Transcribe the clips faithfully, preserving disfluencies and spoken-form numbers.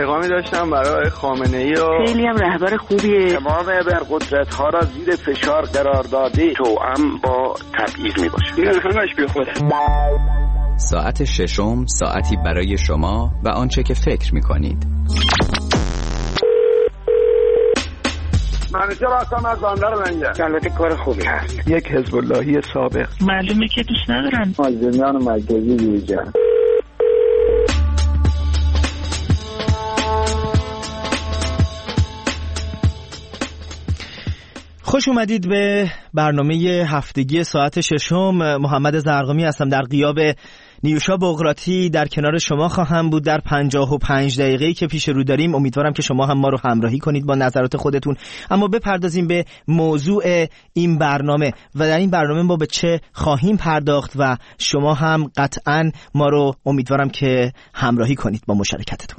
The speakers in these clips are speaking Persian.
پیغامی داشتم برای خامنه‌ای و خیلی هم رهبر خوبیه. تمام ابرقدرت‌ها را زیر فشار قرار داده، توأم با تبعیض میباشه. این همش بی خوده. ساعت ششم، ساعتی برای شما و آنچه که فکر میکنید. منیجر هستم از بندر لنگر. البته کار خوبی هست. یک حزب اللهی سابق. معلومه که دوست ندارن. مازنیان مرکزی دیجن. خوش اومدید به برنامه هفتگی ساعت ششم. محمد زرقامی هستم. در غیاب نیوشا بقراطی در کنار شما خواهم بود در پنجاه و پنج دقیقه‌ای که پیش رو داریم. امیدوارم که شما هم ما رو همراهی کنید با نظرات خودتون. اما بپردازیم به موضوع این برنامه و در این برنامه ما به چه خواهیم پرداخت و شما هم قطعاً ما رو امیدوارم که همراهی کنید با مشارکتتون.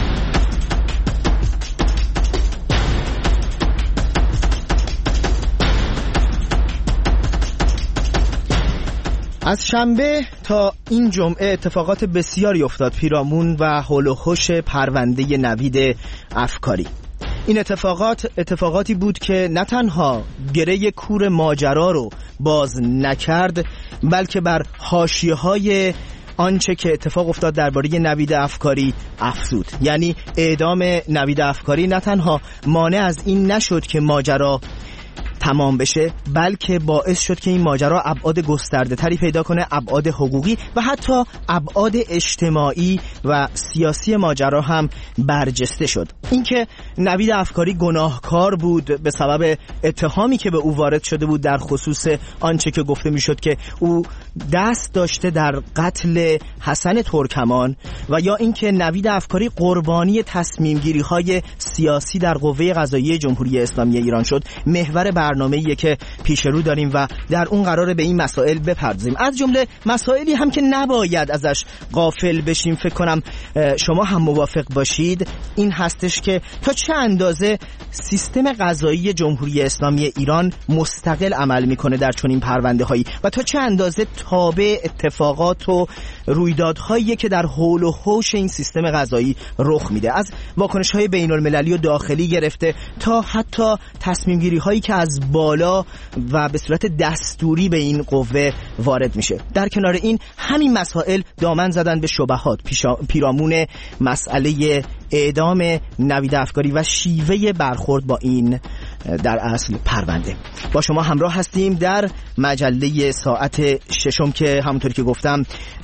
از شنبه تا این جمعه اتفاقات بسیاری افتاد پیرامون و حول و حوش پرونده نوید افکاری. این اتفاقات اتفاقاتی بود که نه تنها گره کور ماجرا رو باز نکرد، بلکه بر حاشیه‌های آنچه که اتفاق افتاد درباره نوید افکاری افزود. یعنی اعدام نوید افکاری نه تنها مانع از این نشد که ماجرا تمام بشه، بلکه باعث شد که این ماجرا ابعاد گسترده تری پیدا کنه، ابعاد حقوقی و حتی ابعاد اجتماعی و سیاسی ماجرا هم برجسته شد. اینکه نوید افکاری گناهکار بود به سبب اتهامی که به او وارد شده بود در خصوص آنچه که گفته میشد که او دست داشته در قتل حسن ترکمان، و یا اینکه نوید افکاری قربانی تصمیم گیری های سیاسی در قوه قضاییه جمهوری اسلامی ایران شد، محور برنامه‌ایه که پیش رو داریم و در اون قراره به این مسائل بپردازیم. از جمله مسائلی هم که نباید ازش غافل بشیم، فکر کنم شما هم موافق باشید، این هستش که تا چه اندازه سیستم قضایی جمهوری اسلامی ایران مستقل عمل میکنه در چنین پرونده‌هایی و تا چه اندازه تابع اتفاقات و رویدادهایی که در حول و حوش این سیستم قضایی رخ میده، از واکنش‌های بین‌المللی و داخلی گرفته تا حتی تصمیم‌گیری‌هایی که از بالا و به صورت دستوری به این قوه وارد میشه. در کنار این همین مسائل دامن زدن به شبهات پیرامون مسئله اعدام نوید افکاری و شیوه برخورد با این در اصل پرونده. با شما همراه هستیم در مجله ساعت ششم که همونطوری که گفتم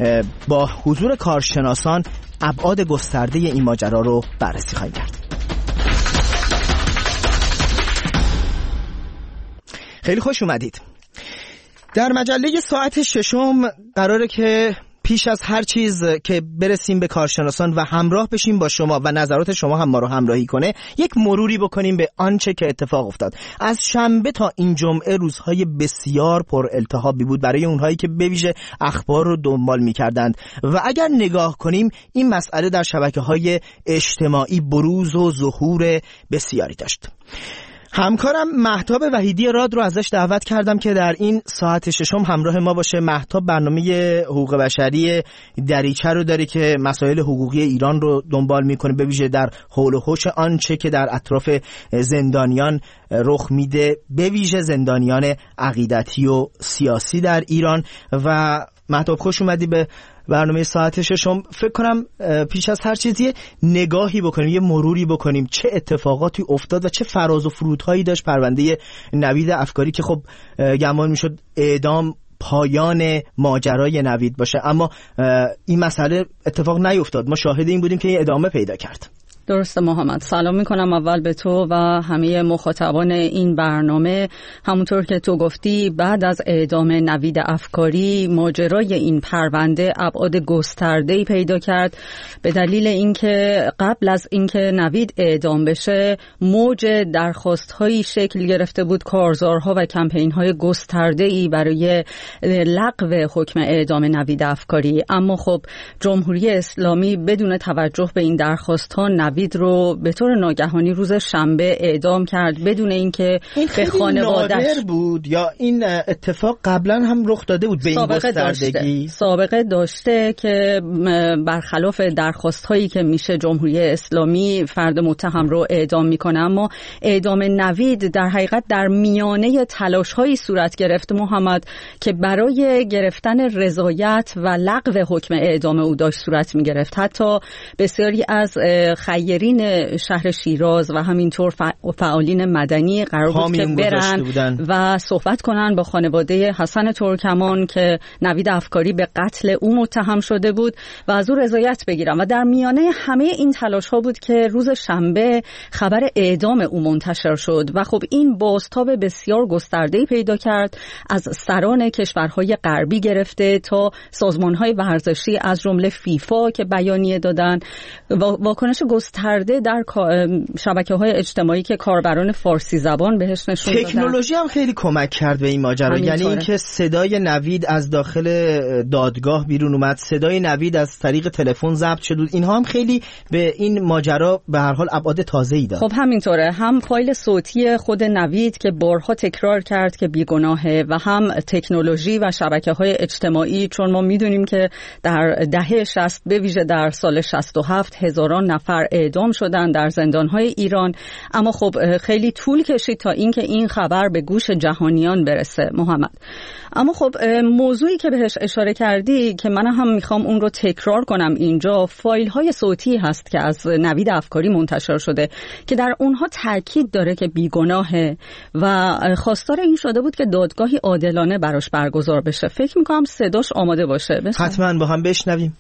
با حضور کارشناسان ابعاد گسترده این ماجرا رو بررسی خواهیم کرد. خیلی خوش اومدید. در مجله ساعت ششم قراره که پیش از هر چیز که برسیم به کارشناسان و همراه بشیم با شما و نظرات شما هم ما رو همراهی کنه، یک مروری بکنیم به آنچه که اتفاق افتاد. از شنبه تا این جمعه روزهای بسیار پر التهابی بود برای اونهایی که به ویژه اخبار رو دنبال می‌کردند و اگر نگاه کنیم این مسئله در شبکه‌های اجتماعی بروز و ظهور بسیاری داشت. همکارم مهتاب وحیدی راد رو ازش دعوت کردم که در این ساعت ششم همراه ما باشه. مهتاب برنامه حقوق بشری دریچه رو داره که مسائل حقوقی ایران رو دنبال میکنه، به ویژه در حول و حوش آنچه که در اطراف زندانیان رخ میده، به ویژه زندانیان عقیدتی و سیاسی در ایران. و مهتاب خوش اومدی به برنامه ساعت ششم. فکر کنم پیش از هر چیزی نگاهی بکنیم، یه مروری بکنیم چه اتفاقاتی افتاد و چه فراز و فرودهایی داشت پرونده نوید افکاری که خب گمان میشد اعدام پایان ماجرای نوید باشه، اما این مسئله اتفاق نیفتاد. ما شاهد این بودیم که این ادامه پیدا کرد. درسته محمد. سلام میکنم اول به تو و همه مخاطبان این برنامه. همونطور که تو گفتی بعد از اعدام نوید افکاری ماجرای این پرونده ابعاد گسترده‌ای پیدا کرد، به دلیل اینکه قبل از اینکه نوید اعدام بشه موج درخواست‌هایی شکل گرفته بود، کارزارها و کمپین‌های گسترده‌ای برای لغو حکم اعدام نوید افکاری. اما خب جمهوری اسلامی بدون توجه به این درخواست‌ها نوید رو به طور ناگهانی روز شنبه اعدام کرد بدون اینکه به خانواده‌اش بود یا این اتفاق قبلا هم رخ داده بود به این گستردگی؟ سابقه داشته که برخلاف درخواست هایی که میشه جمهوری اسلامی فرد متهم رو اعدام میکنه، اما اعدام نوید در حقیقت در میانه تلاش هایی صورت گرفت محمد که برای گرفتن رضایت و لغو حکم اعدام او داشت صورت میگرفت. حتی بسیاری از خیرین شهر شیراز و همینطور فعالین مدنی قرار بود که برن و صحبت کنن با خانواده حسن ترکمان که نوید افکاری به قتل او متهم شده بود و از او رضایت بگیرن. و در میانه همه این تلاش ها بود که روز شنبه خبر اعدام او منتشر شد و خب این بازتاب بسیار گسترده‌ای پیدا کرد، از سران کشورهای غربی گرفته تا سازمانهای ورزشی از جمله فیفا که بیانیه دادن، واکنش گسترده در شبکه‌های اجتماعی که کاربران فارسی زبان بهش نشون دادن. تکنولوژی هم خیلی کمک کرد به این ماجرا، یعنی اینکه صدای نوید از داخل دادگاه بیرون اومد، صدای نوید از طریق تلفن ضبط شد، اینها هم خیلی به این ماجرا به هر حال ابعاد تازه‌ای داد. خب همینطوره، هم فایل صوتی خود نوید که بارها تکرار کرد که بیگناهه و هم تکنولوژی و شبکه‌های اجتماعی، چون ما میدونیم که در دهه شصت به ویژه در سال شصت و هفت هزاران نفر اعدام شدن در زندان‌های ایران، اما خب خیلی طول کشید تا اینکه این خبر به گوش جهانیان برسه محمد. اما خب موضوعی که بهش اشاره کردی که من هم میخوام اون رو تکرار کنم اینجا، فایل های صوتی هست که از نوید افکاری منتشر شده که در اونها تاکید داره که بیگناهه و خواستار این شده بود که دادگاهی عادلانه براش برگزار بشه. فکر میکنم صداش آماده باشه، حتما با هم بشنویم.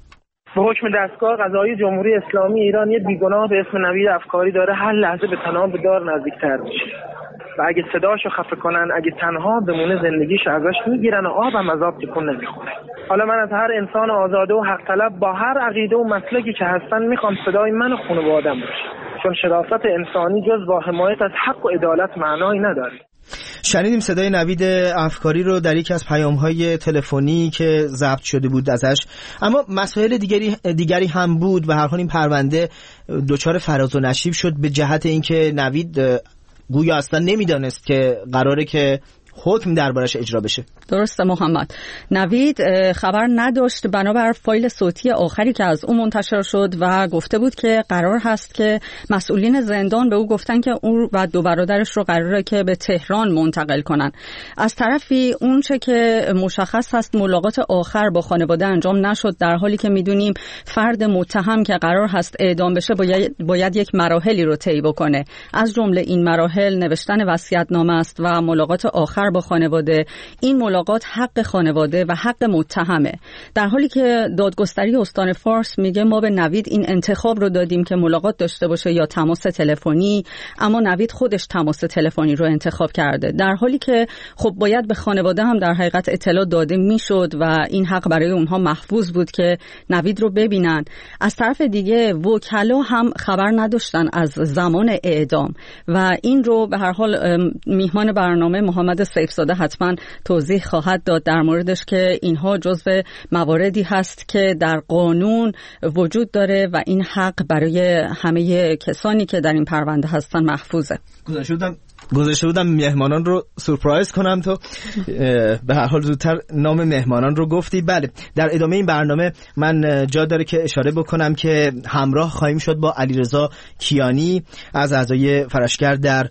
به حکم دستگاه قضایی جمهوری اسلامی ایران یه بیگناه به اسم نوید افکاری داره هر لحظه به تنها به دار نزدیکتر میشه و اگه صداشو خفه کنن، اگه تنها بمونه، زندگیشو ازش میگیرن و آب هم از آب تکون نمیخوره. حالا من از هر انسان آزاده و حق طلب با هر عقیده و مسلکی که هستن میخوام صدای من و خانواده‌ام باشه، چون شرافت انسانی جز با حمایت از حق و عدالت معنایی نداره. شنیدیم صدای نوید افکاری رو در یکی از پیام‌های تلفنی که ضبط شده بود ازش، اما مسائل دیگری دیگری هم بود و هر حال این پرونده دچار فراز و نشیب شد به جهت اینکه نوید گویا اصلا نمیدانست که قراره که حکم دربارش اجرا بشه. درسته محمد. نوید خبر نداشت، بنابر فایل صوتی آخری که از اون منتشر شد و گفته بود که قرار هست که مسئولین زندان به او گفتن که او و دو برادرش رو قراره که به تهران منتقل کنن. از طرفی اون چه که مشخص هست ملاقات آخر با خانواده انجام نشد، در حالی که میدونیم فرد متهم که قرار هست اعدام بشه باید, باید یک مراحلی رو طی بکنه. از جمله این مراحل نوشتن وصیت‌نامه است و ملاقات آخر با خانواده. این ملاقات حق خانواده و حق متهمه، در حالی که دادگستری استان فارس میگه ما به نوید این انتخاب رو دادیم که ملاقات داشته باشه یا تماس تلفنی، اما نوید خودش تماس تلفنی رو انتخاب کرده، در حالی که خب باید به خانواده هم در حقیقت اطلاع داده میشد و این حق برای اونها محفوظ بود که نوید رو ببینن. از طرف دیگه وکلا هم خبر نداشتن از زمان اعدام و این رو به هر حال میهمان برنامه محمد سیفزاده حتما توضیح خواهد داد در موردش که اینها جزو مواردی هست که در قانون وجود داره و این حق برای همه کسانی که در این پرونده هستن محفوظه. گذاشته بودم گذاشته بودم مهمانان رو سورپرایز کنم، تو به هر حال زودتر نام مهمانان رو گفتی. بله، در ادامه این برنامه من جا داره که اشاره بکنم که همراه خواهیم شد با علیرضا کیانی از اعضای فرشگر در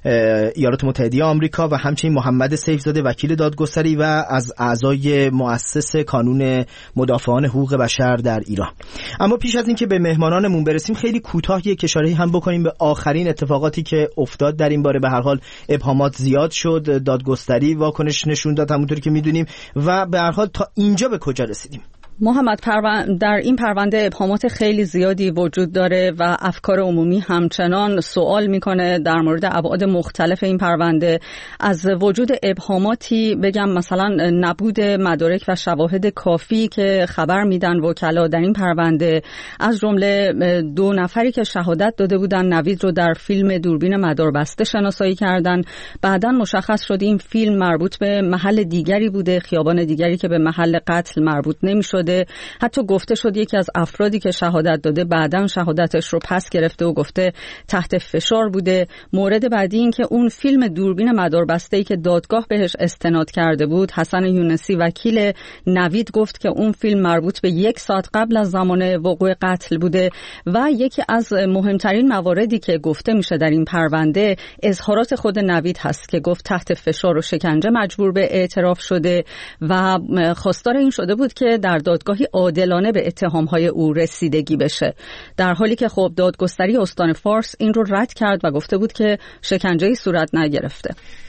ایالات متحده آمریکا و همچنین محمد سیفزاده وکیل دادگستری و از اعضای مؤسس کانون مدافعان حقوق بشر در ایران. اما پیش از این که به مهمانانمون برسیم خیلی کوتاه یک اشاره هم بکنیم به آخرین اتفاقاتی که افتاد در این باره. به هر حال ابهامات زیاد شد، دادگستری واکنش نشون داد همونطوری که میدونیم و به هر حال تا اینجا به کجا رسیدیم؟ محمد، در این پرونده ابهامات خیلی زیادی وجود داره و افکار عمومی همچنان سوال میکنه در مورد ابعاد مختلف این پرونده. از وجود ابهاماتی بگم مثلا نبود مدارک و شواهد کافی که خبر میدن وکلا در این پرونده، از جمله دو نفری که شهادت داده بودن نوید رو در فیلم دوربین مداربسته شناسایی کردن. بعداً مشخص شد این فیلم مربوط به محل دیگری بوده، خیابان دیگری که به محل قتل مربوط نمیشد شده. حتی گفته شد یکی از افرادی که شهادت داده بعداً شهادتش رو پس گرفته و گفته تحت فشار بوده. مورد بعدی این که اون فیلم دوربین مداربسته‌ای که دادگاه بهش استناد کرده بود، حسن یونسی وکیل نوید گفت که اون فیلم مربوط به یک ساعت قبل از زمان وقوع قتل بوده. و یکی از مهمترین مواردی که گفته میشه در این پرونده اظهارات خود نوید هست که گفت تحت فشار و شکنجه مجبور به اعتراف شده و خواستار این شده بود که در دادگاهی عادلانه به اتهامهای او رسیدگی بشه، در حالی که خب دادگستری استان فارس این رو رد کرد و گفته بود که شکنجه‌ای صورت نگرفته.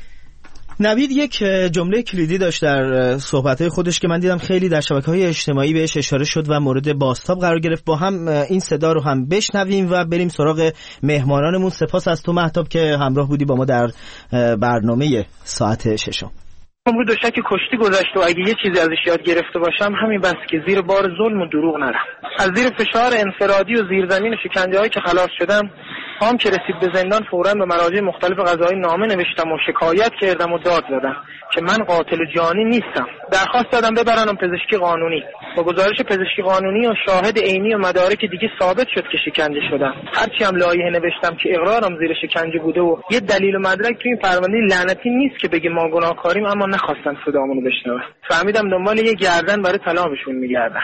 نوید یک جمله کلیدی داشت در صحبت‌های خودش که من دیدم خیلی در شبکه‌های اجتماعی بهش اشاره شد و مورد بازتاب قرار گرفت. با هم این صدا رو هم بشنویم و بریم سراغ مهمانانمون. سپاس از تو مهتاب که همراه بودی با ما در برنامه ساعت ششم. عمر دوشک کشتی گذشت و اگه یه چیزی ازش یاد گرفته باشم همین بس که زیر بار ظلم و دروغ نرم. از زیر فشار انفرادی و زیرزمین و شکنجه‌هایی که خلاص شدم، هم که رسید به زندان فوراً به مراجع مختلف قضایی نامه نوشتم و شکایت کردم و داد زدم که من قاتل جانی نیستم. درخواست دادم ببرنم پزشکی قانونی. با گزارش پزشکی قانونی و شاهد عینی و مدارک دیگه ثابت شد که شکنجه شدم. هرچی هم لایحه نوشتم که اقرارم زیر شکنجه بوده و یه دلیل و مدرک تو این پرونده لعنتی نیست که بگه ما گناهکاریم، اما نخواستن صدامونو بشنون. فهمیدم دنبال یه گردن برای طلاقشون میگردن.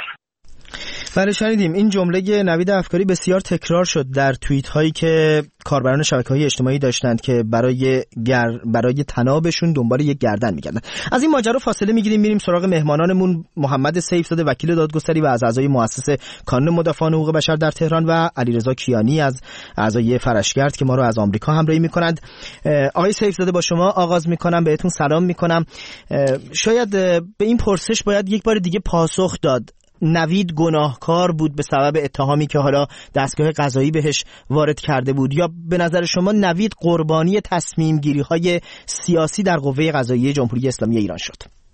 بله شنیدیم. این جمله نوید افکاری بسیار تکرار شد در توییت هایی که کاربران شبکه‌های اجتماعی داشتند که برای گر... برای طنابشون دنبال یک گردن می‌گردن. از این ماجرا فاصله می‌گیریم، میریم سراغ مهمانانمون. محمد سیفزاده وکیل دادگستری و از اعضای مؤسسه کانون مدافعان حقوق بشر در تهران و علیرضا کیانی از اعضای فرشگرد که ما رو از آمریکا همراهی می‌کنند. آقای سیفزاده با شما آغاز می‌کنم، بهتون سلام می‌کنم. شاید به این پرسش باید یک بار دیگه پاسخ داد. نوید گناهکار بود به سبب اتهامی که حالا دستگاه قضایی بهش وارد کرده بود، یا به نظر شما نوید قربانی تصمیم گیری های سیاسی در قوه قضاییه جمهوری اسلامی ایران شد؟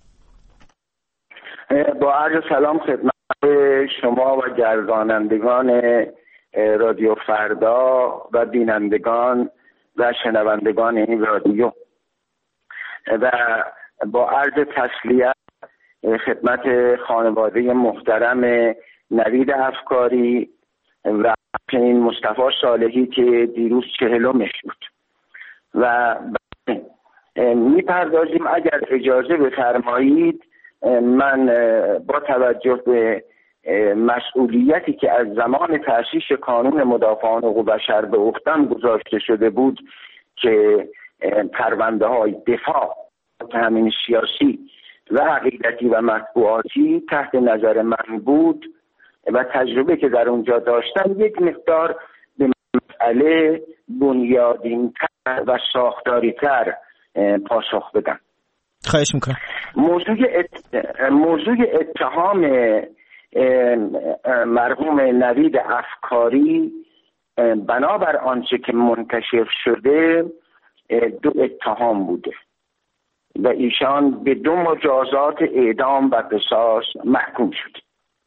با عرض سلام خدمت شما و گردانندگان رادیو فردا و بینندگان و شنوندگان این رادیو، و با عرض تسلیت خدمت خانواده محترم نوید افکاری و این مصطفی صالحی که دیروز چهلمش بود. و میپردازیم اگر اجازه بفرمایید من با توجه به مسئولیتی که از زمان تأسیس کانون مدافعان حقوق بشر به عهده‌ام گذاشته شده بود که پرونده های دفاع تامین سیاسی و عقیدتی و مطبوعاتی تحت نظر من بود و تجربه که در اونجا داشتم یک مقدار به مسئله بنیادین‌تر و ساختاری‌تر پاسخ بدم. خواهش میکنم. موضوع ات... موضوع اتهام مرحوم نوید افکاری بنابر آنچه که منتشر شده دو اتهام بوده و ایشان به دو مجازات اعدام و قصاص محکوم شد.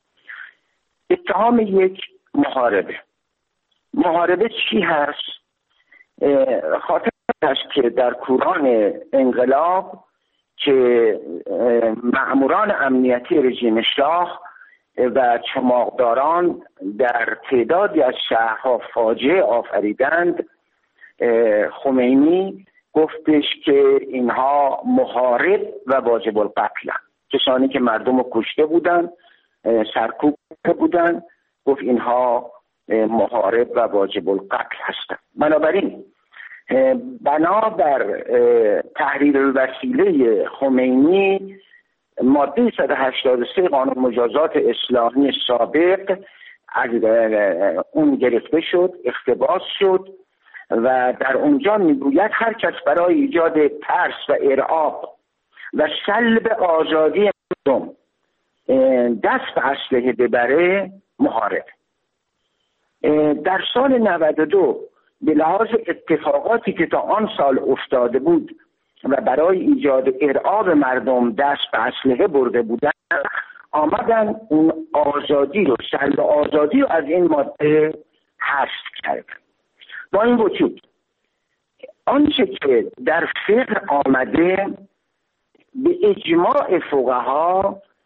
اتهام یک محاربه. محاربه چی هست؟ خاطر هست که در کوران انقلاب که مأموران امنیتی رژیم شاه و چماقداران در تعدادی از شهرها فاجعه آفریدند، خمینی گفتش که اینها محارب و واجب القتل، کسانی که مردم رو کشته بودن، سرکوب بودن، گفت اینها محارب و واجب القتل هستند. بنابراین بنابر تحریر الوسیله خمینی ماده صد و هشتاد و سه قانون مجازات اسلامی سابق از اون گرفته شد، اقتباس شد و در اونجا میگوید هر کس برای ایجاد ترس و ارعاب و سلب آزادی مردم دست به اسلحه ببره محارب. در سال نود و دو به لحاظ اتفاقاتی که تا آن سال افتاده بود و برای ایجاد ارعاب مردم دست به اسلحه برده بودن، آمدن اون آزادی رو، سلب آزادی رو از این ماده حذف کردن. با این وجود آنچه که در فقه آمده به اجماع فقها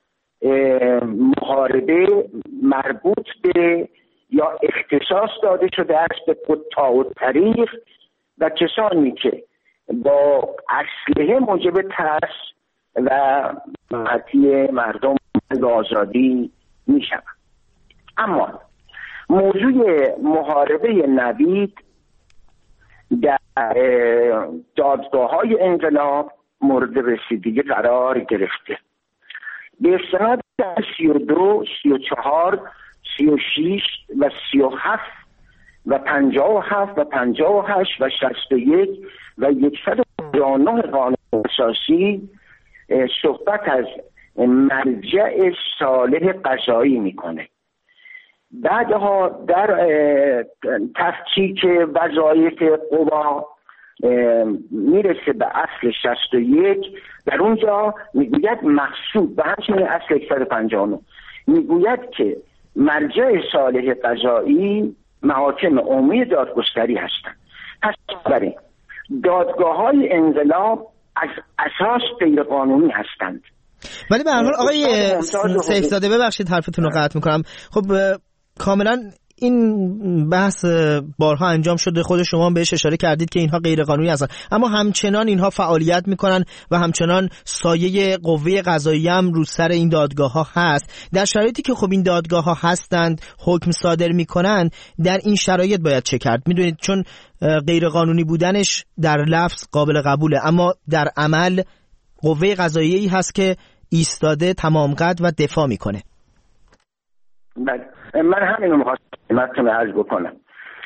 محاربه مربوط به یا اختصاص داده شده است به قطاع الطریق و کسانی که با اسلحه موجب ترس و ناراحتی مردم و آزادی می شود. اما موضوع محاربه نوید در دادگاه‌های انقلاب مورد رسیدگی قرار گرفته. به استناد سی و دو، سی و چهار، سی و شش و سی و هفت و پنجاه و هفت و پنجاه و هشت و شصت و یک و صد و پنجاه و نه قانون اساسی صحبت از مرجع صالح قضایی میکنه. بعدها در تفکیک وظایف قوا میرسه به اصل شصت و یک، در اونجا میگوید مقصود و همچنین اصل صد و پنجاه و نه میگوید که مرجع صالح قضایی محاکم عمومی دادگستری هستند. پس برای دادگاه های انقلاب از اساس غیر قانونی هستند. ولی به هر حال آقای سیفزاده ببخشید حرفتون رو قطع میکنم، خب کاملا این بحث بارها انجام شده، خود شما هم بهش اشاره کردید که اینها غیر قانونی هستن، اما همچنان اینها فعالیت میکنن و همچنان سایه قوه قضاییه هم رو سر این دادگاه ها هست. در شرایطی که خب این دادگاه ها هستند، حکم صادر میکنن، در این شرایط باید چه کرد؟ میدونید چون غیر قانونی بودنش در لفظ قابل قبوله، اما در عمل قوه قضاییه هست که ایستاده تمام قد و دفاع میکنه. من همینو می‌خواستم عرض بکنم.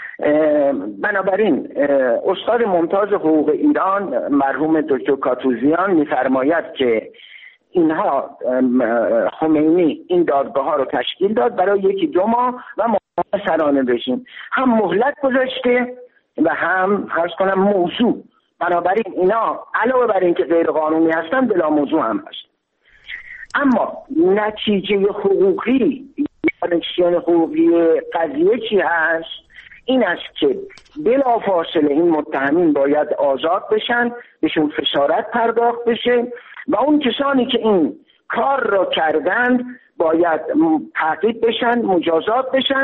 بنابراین استاد ممتاز حقوق ایران مرحوم دکتر کاتوزیان می‌فرماید که اینها خمینی این دادگاه ها رو تشکیل داد برای یکی دو ماه و ما سرانه بشیم، هم مهلت گذاشته و هم عرض کنم موضوع. بنابراین اینا علاوه بر اینکه غیر قانونی هستن بلا موضوع هم هست. اما نتیجه حقوقی کانکسیون حقوقی قضیه چی هست؟ این است که بلافاصله این متهمین باید آزاد بشن، بهشون خسارت پرداخت بشه و اون کسانی که این کار را کردند باید تعقیب بشن، مجازات بشن،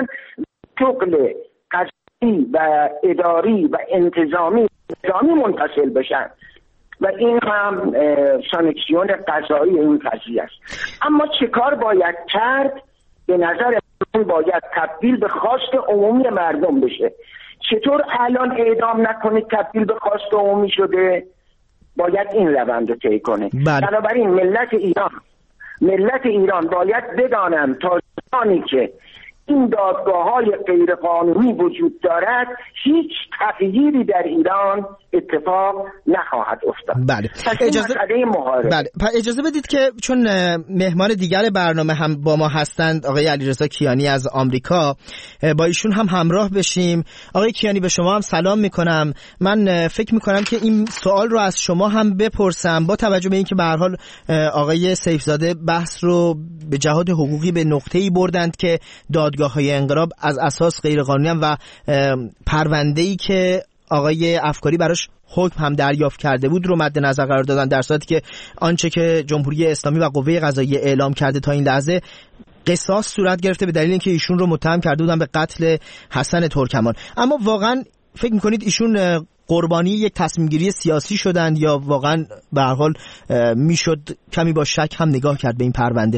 شغل قضایی و اداری و انتظامی انتظامی منفصل بشن و این هم سانکسیون قضایی این قضیه است. اما چه کار باید کرد؟ به نظر من باید تبدیل به خواست عمومی مردم بشه. چطور الان اعدام نکنید تبدیل به خواست عمومی شده؟ باید این روند رو طی کنه. بنابراین ملت ایران ملت ایران باید بدانند تا زمانی که این دادگاه‌های غیر قانونی وجود دارد هیچ تغییری در ایران اتفاق نخواهد افتاد. بله. اجازه بله. اجازه بدید که چون مهمان دیگر برنامه هم با ما هستند آقای علیرضا کیانی از آمریکا، با ایشون هم همراه بشیم. آقای کیانی به شما هم سلام میکنم. من فکر میکنم که این سوال رو از شما هم بپرسم با توجه به اینکه به هر حال آقای سیفزاده بحث رو به جهاد حقوقی به نقطه‌ای بردند که دادگاه‌های انقلاب از اساس غیر قانونی و پرونده‌ای که آقای افکاری براش حکم هم دریافت کرده بود رو مد نظر قرار دادن، در صورتی که آنچه که جمهوری اسلامی و قوه قضاییه اعلام کرده تا این لحظه قصاص صورت گرفته به دلیل اینکه ایشون رو متهم کرده بودن به قتل حسن ترکمان. اما واقعا فکر می‌کنید ایشون قربانی یک تصمیم گیری سیاسی شدند یا واقعا به هر حال میشد کمی با شک هم نگاه کرد به این پرونده؟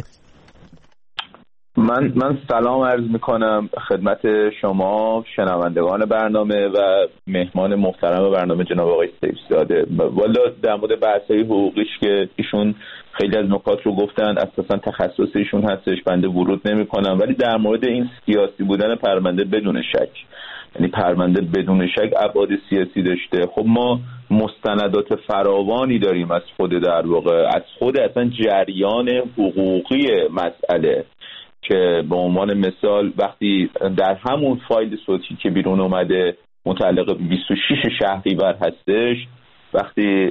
من من سلام عرض میکنم خدمت شما شنوندگان برنامه و مهمان محترم برنامه جناب آقای سیفزاده. والا در مورد بحث‌های حقوقیش که ایشون خیلی از نکات رو گفتن، اساسا تخصص ایشون هستش، بنده ورود نمی‌کنم، ولی در مورد این سیاسی بودن پرونده بدون شک، یعنی پرونده بدون شک ابعاد سیاسی داشته. خب ما مستندات فراوانی داریم از خود در واقع از خود اصلا جریان حقوقی مسئله، که به عنوان مثال وقتی در همون فایل صوتی که بیرون اومده متعلق به بیست و شش شهریور هستش، وقتی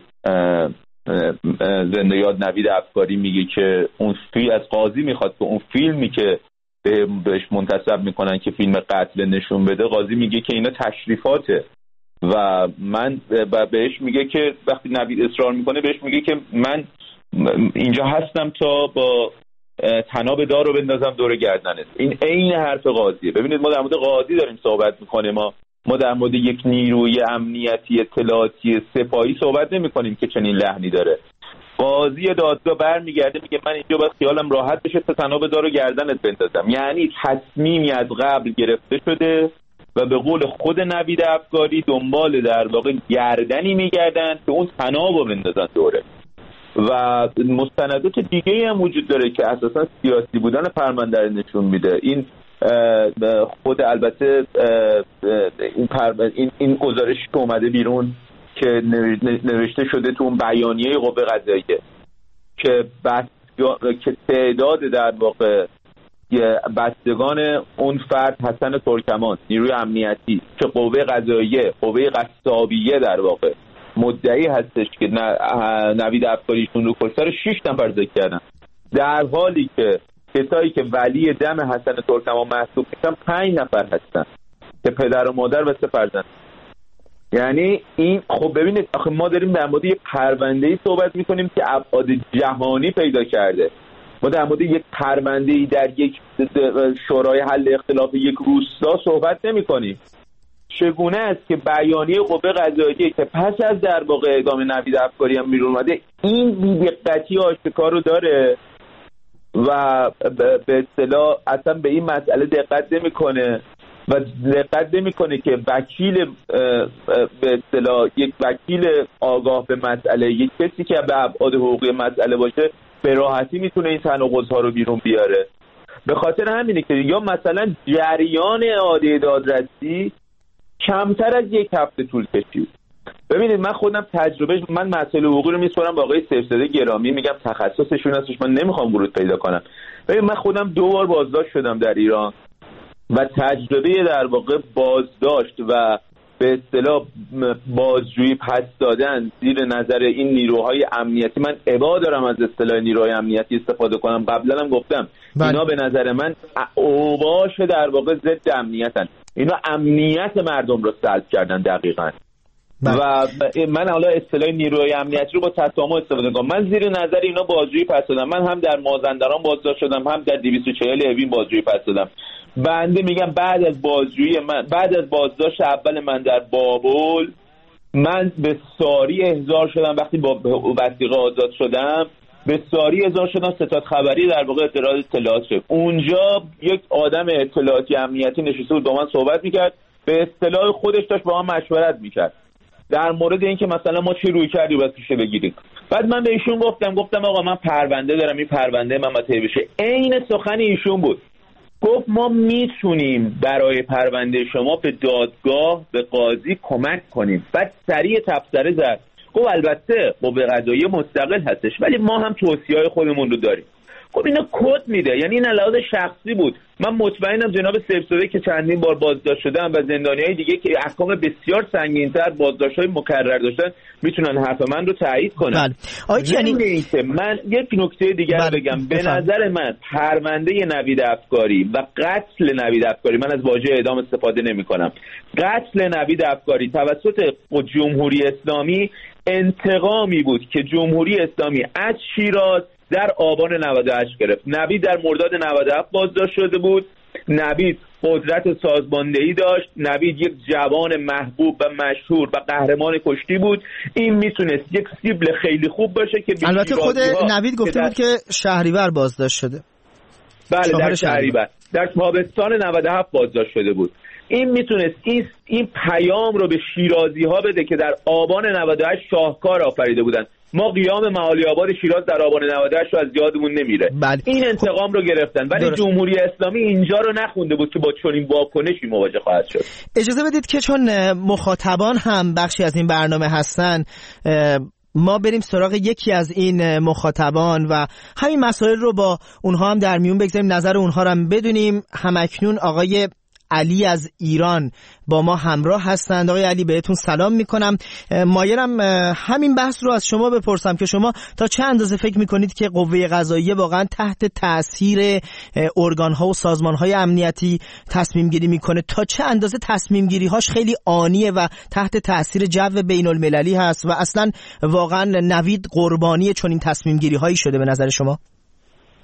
زنده یاد نوید افکاری میگه که اون فیلم از قاضی میخواد که اون فیلمی که بهش منتسب میکنن که فیلم قتل نشون بده، قاضی میگه که اینا تشریفاته و من و بهش میگه که وقتی نوید اصرار میکنه بهش میگه که من اینجا هستم تا با تناب دار رو بندازم دور گردنت. این عین حرف قاضیه. ببینید ما در مورد قاضی داریم صحبت میکنیم، ما ما در مورد یک نیروی امنیتی اطلاعاتی سپاهی صحبت نمیکنیم که چنین لحنی داره. قاضی دادگاه برمیگرده میگه من اینجا باید خیالم راحت بشه تا تناب دار رو گردنت بندازم. یعنی تصمیمی از قبل گرفته شده و به قول خود نوید افکاری دنبال در واقع گردنی میگردن که اون تناب رو بندازن دوره. و مستندات دیگه هم وجود داره که اساسا سیاسی بودن پرونده رو نشون میده. این خود البته این این این گزارشی که اومده بیرون که نوشته شده تو اون بیانیه قوه قضاییه که بس که تعداد در واقع بستگان اون فرد حسن ترکمان نیروی امنیتی که قوه قضاییه قوه قصابیه در واقع مدعی هستش که نوید افکاریشون رو کشتار شش نفر ذکر کردن، در حالی که کسایی که ولی دم حسن ترکمان محسوب میشن پنج نفر هستن که پدر و مادر و سه فرزند. یعنی این خب ببینید آخه ما داریم در مورد یک پرونده‌ای صحبت میکنیم که ابعاد جهانی پیدا کرده. ما در مورد یک پرونده‌ای در یک شورای حل اختلاف یک روستا صحبت نمی‌کنیم. چگونه است که بیانیه قوه قضاییه که پس از در واقع اعدام نوید افکاری هم بیرون اومده این بی‌دقتی آشکار رو داره و به اصطلاح اصلا به این مسئله دقت نمی‌کنه و دقت نمی‌کنه که وکیل به اصطلاح یک وکیل آگاه به مسئله، یک کسی که به ابعاد حقوقی مسئله باشه به راحتی میتونه این تناقض‌ها رو بیرون بیاره. به خاطر همینه که یا مثلا جریان اعاده دادرسی کمتر از یک هفته طول کشید. ببینید من خودم تجربه من مسائل حقوقی رو میسپارم به آقای سیف‌زاده گرامی، میگم تخصصشون هستش، من نمیخوام ورود پیدا کنم. ببین من خودم دو بار بازداشت شدم در ایران و تجربه در واقع بازداشت و به اصطلاح بازجویی پس دادن زیر نظر این نیروهای امنیتی، من ابا دارم از اصطلاح نیروهای امنیتی استفاده کنم، قبلا هم گفتم بله. اینا به نظر من اوباش در واقع ضد امنیتن، اینا امنیت مردم رو سلب کردن دقیقاً بله. و من حالا اصطلاح نیروهای امنیتی رو با تسامح استفاده کنم. من زیر نظر اینا بازجویی پس دادم، من هم در مازندران بازداشت شدم هم در دویست و چهل اوین بازجویی پس دادم. بنده میگم بعد از بازجویی من بعد از بازداشت اول من در بابل من به ساری احضار شدم. وقتی با وثیقه آزاد شدم به ساری احضار شدم، ستاد خبری در واقع اطلاعات اطلاعات شد. اونجا یک آدم اطلاعاتی امنیتی نشسته بود با من صحبت میکرد، به اصطلاح خودش داشت با من مشورت میکرد در مورد اینکه مثلا ما چی روی کردی باید پیشه بگیریم. بعد من به ایشون گفتم گفتم آقا من پرونده دارم، این پرونده من باید بشه. عین سخن ایشون بود. گفت ما میتونیم برای پرونده شما به دادگاه به قاضی کمک کنیم. بعد سریع تبصره زد گفت البته قوه قضاییه مستقل هستش ولی ما هم توصیه‌های خودمون رو داریم. خب اینا کد میده، یعنی این علاوه شخصی بود. من مطمئنم جناب سیف‌زاده که چندین بار بازداشت شدن و زندانیای دیگه که احکام بسیار سنگین‌تر بازداشت‌های مکرر داشتن میتونن حرف من رو تایید کنن. بله. آقای یعنی من یک نکته دیگر بله. بگم به بفرد. نظر من پرونده نوید افکاری و قتل نوید افکاری، من از واژه اعدام استفاده نمی‌کنم، قتل نوید افکاری توسط جمهوری اسلامی انتقامی بود که جمهوری اسلامی از شیراز در آبان نود و هشت گرفت. نوید در مرداد نود و هفت بازداشت شده بود. نوید قدرت سازماندهی داشت. نوید یک جوان محبوب و مشهور و قهرمان کشتی بود. این میتونست یک سیبل خیلی خوب باشه که البته خود نوید گفته بود که شهریور بازداشت شده. بله در شهریور در تابستان نود و هفت بازداشت شده بود. این میتونست این این پیام رو به شیرازی ها بده که در آبان نود و هشت شاهکار آفریده بودن. ما قیام معالی آباد شیراز در آبان نود و هشت رو از یادمون نمیره. بله. این انتقام رو گرفتن ولی درست. جمهوری اسلامی اینجا رو نخونده بود که با چنین واکنشی مواجه خواهد شد. اجازه بدید که چون مخاطبان هم بخشی از این برنامه هستن ما بریم سراغ یکی از این مخاطبان و همین مسائل رو با اونها هم در میون بگذاریم، نظر اونها رو هم بدونیم. همکنون آقای علی از ایران با ما همراه هستند. آقای علی بهتون سلام میکنم. مایرم همین بحث رو از شما بپرسم که شما تا چه اندازه فکر میکنید که قوه قضاییه واقعا تحت تاثیر ارگان‌ها و سازمان‌های امنیتی تصمیم گیری میکنه؟ تا چه اندازه تصمیم گیری هاش خیلی آنیه و تحت تاثیر جو بین المللی هست و اصلا واقعا نوید قربانی چنین تصمیم گیری هایی شده به نظر شما؟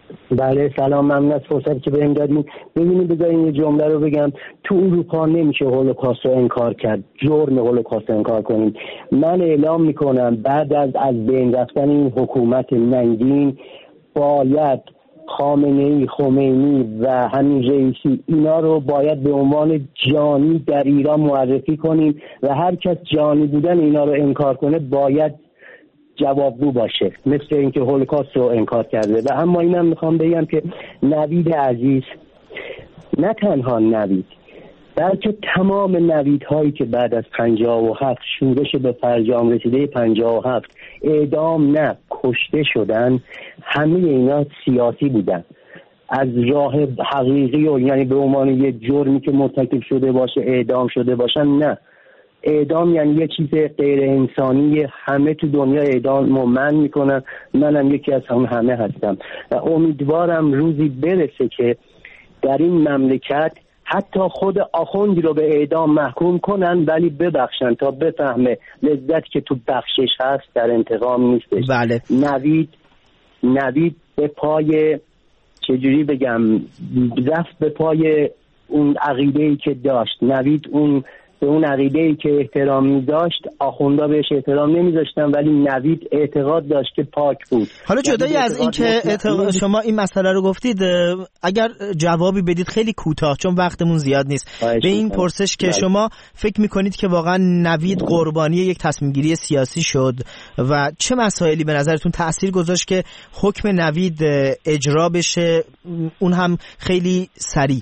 بله سلام، ممنون از فرصتی که بهم دادین. ببینید بذارین یه جمله رو بگم. تو اروپا نمیشه هولوکاست رو انکار کرد، جرم هولوکاست رو انکار کنیم. من اعلام میکنم بعد از از بین رفتن این حکومت ننگین باید خامنه‌ای، خمینی و همین رئیسی اینا رو باید به عنوان جانی در ایران معرفی کنیم و هر کس جانی بودن اینا رو انکار کنه باید جوابگو باشه، مثل اینکه هولوکاست رو انکار کرده. و اما اینم میخوام بگم که نوید عزیز نه تنها نوید بلکه تمام نویدهایی که بعد از پنجاه و هفت شورش به فرجام رسیده پنجاه و هفت اعدام نه کشته شدن، همه اینا سیاسی بودن. از راه حقیقی و یعنی به عنوان یه جرمی که مرتکب شده باشه اعدام شده باشن، نه. اعدام یعنی یه چیز غیر انسانی، همه تو دنیا اعدام من میکنن، منم یکی از هم همه هستم و امیدوارم روزی برسه که در این مملکت حتی خود آخوندی رو به اعدام محکوم کنن ولی ببخشن تا بفهمه لذت که تو بخشش هست در انتقام نیستش. بله. نوید نوید به پای چجوری بگم رفت به پای اون عقیده‌ای که داشت. نوید اون به اون عقیده‌ای که احترام می‌داشت آخوندا بهش احترام نمی‌ذاشتن ولی نوید اعتقاد داشت که پاک بود. حالا جدای از این که اعتقاد... شما این مسئله رو گفتید، اگر جوابی بدید خیلی کوتاه چون وقتمون زیاد نیست به این پرسش که شما فکر می‌کنید که واقعا نوید قربانی یک تصمیم گیری سیاسی شد و چه مسائلی به نظرتون تأثیر گذاشت که حکم نوید اجرا بشه، اون هم خیلی سریع؟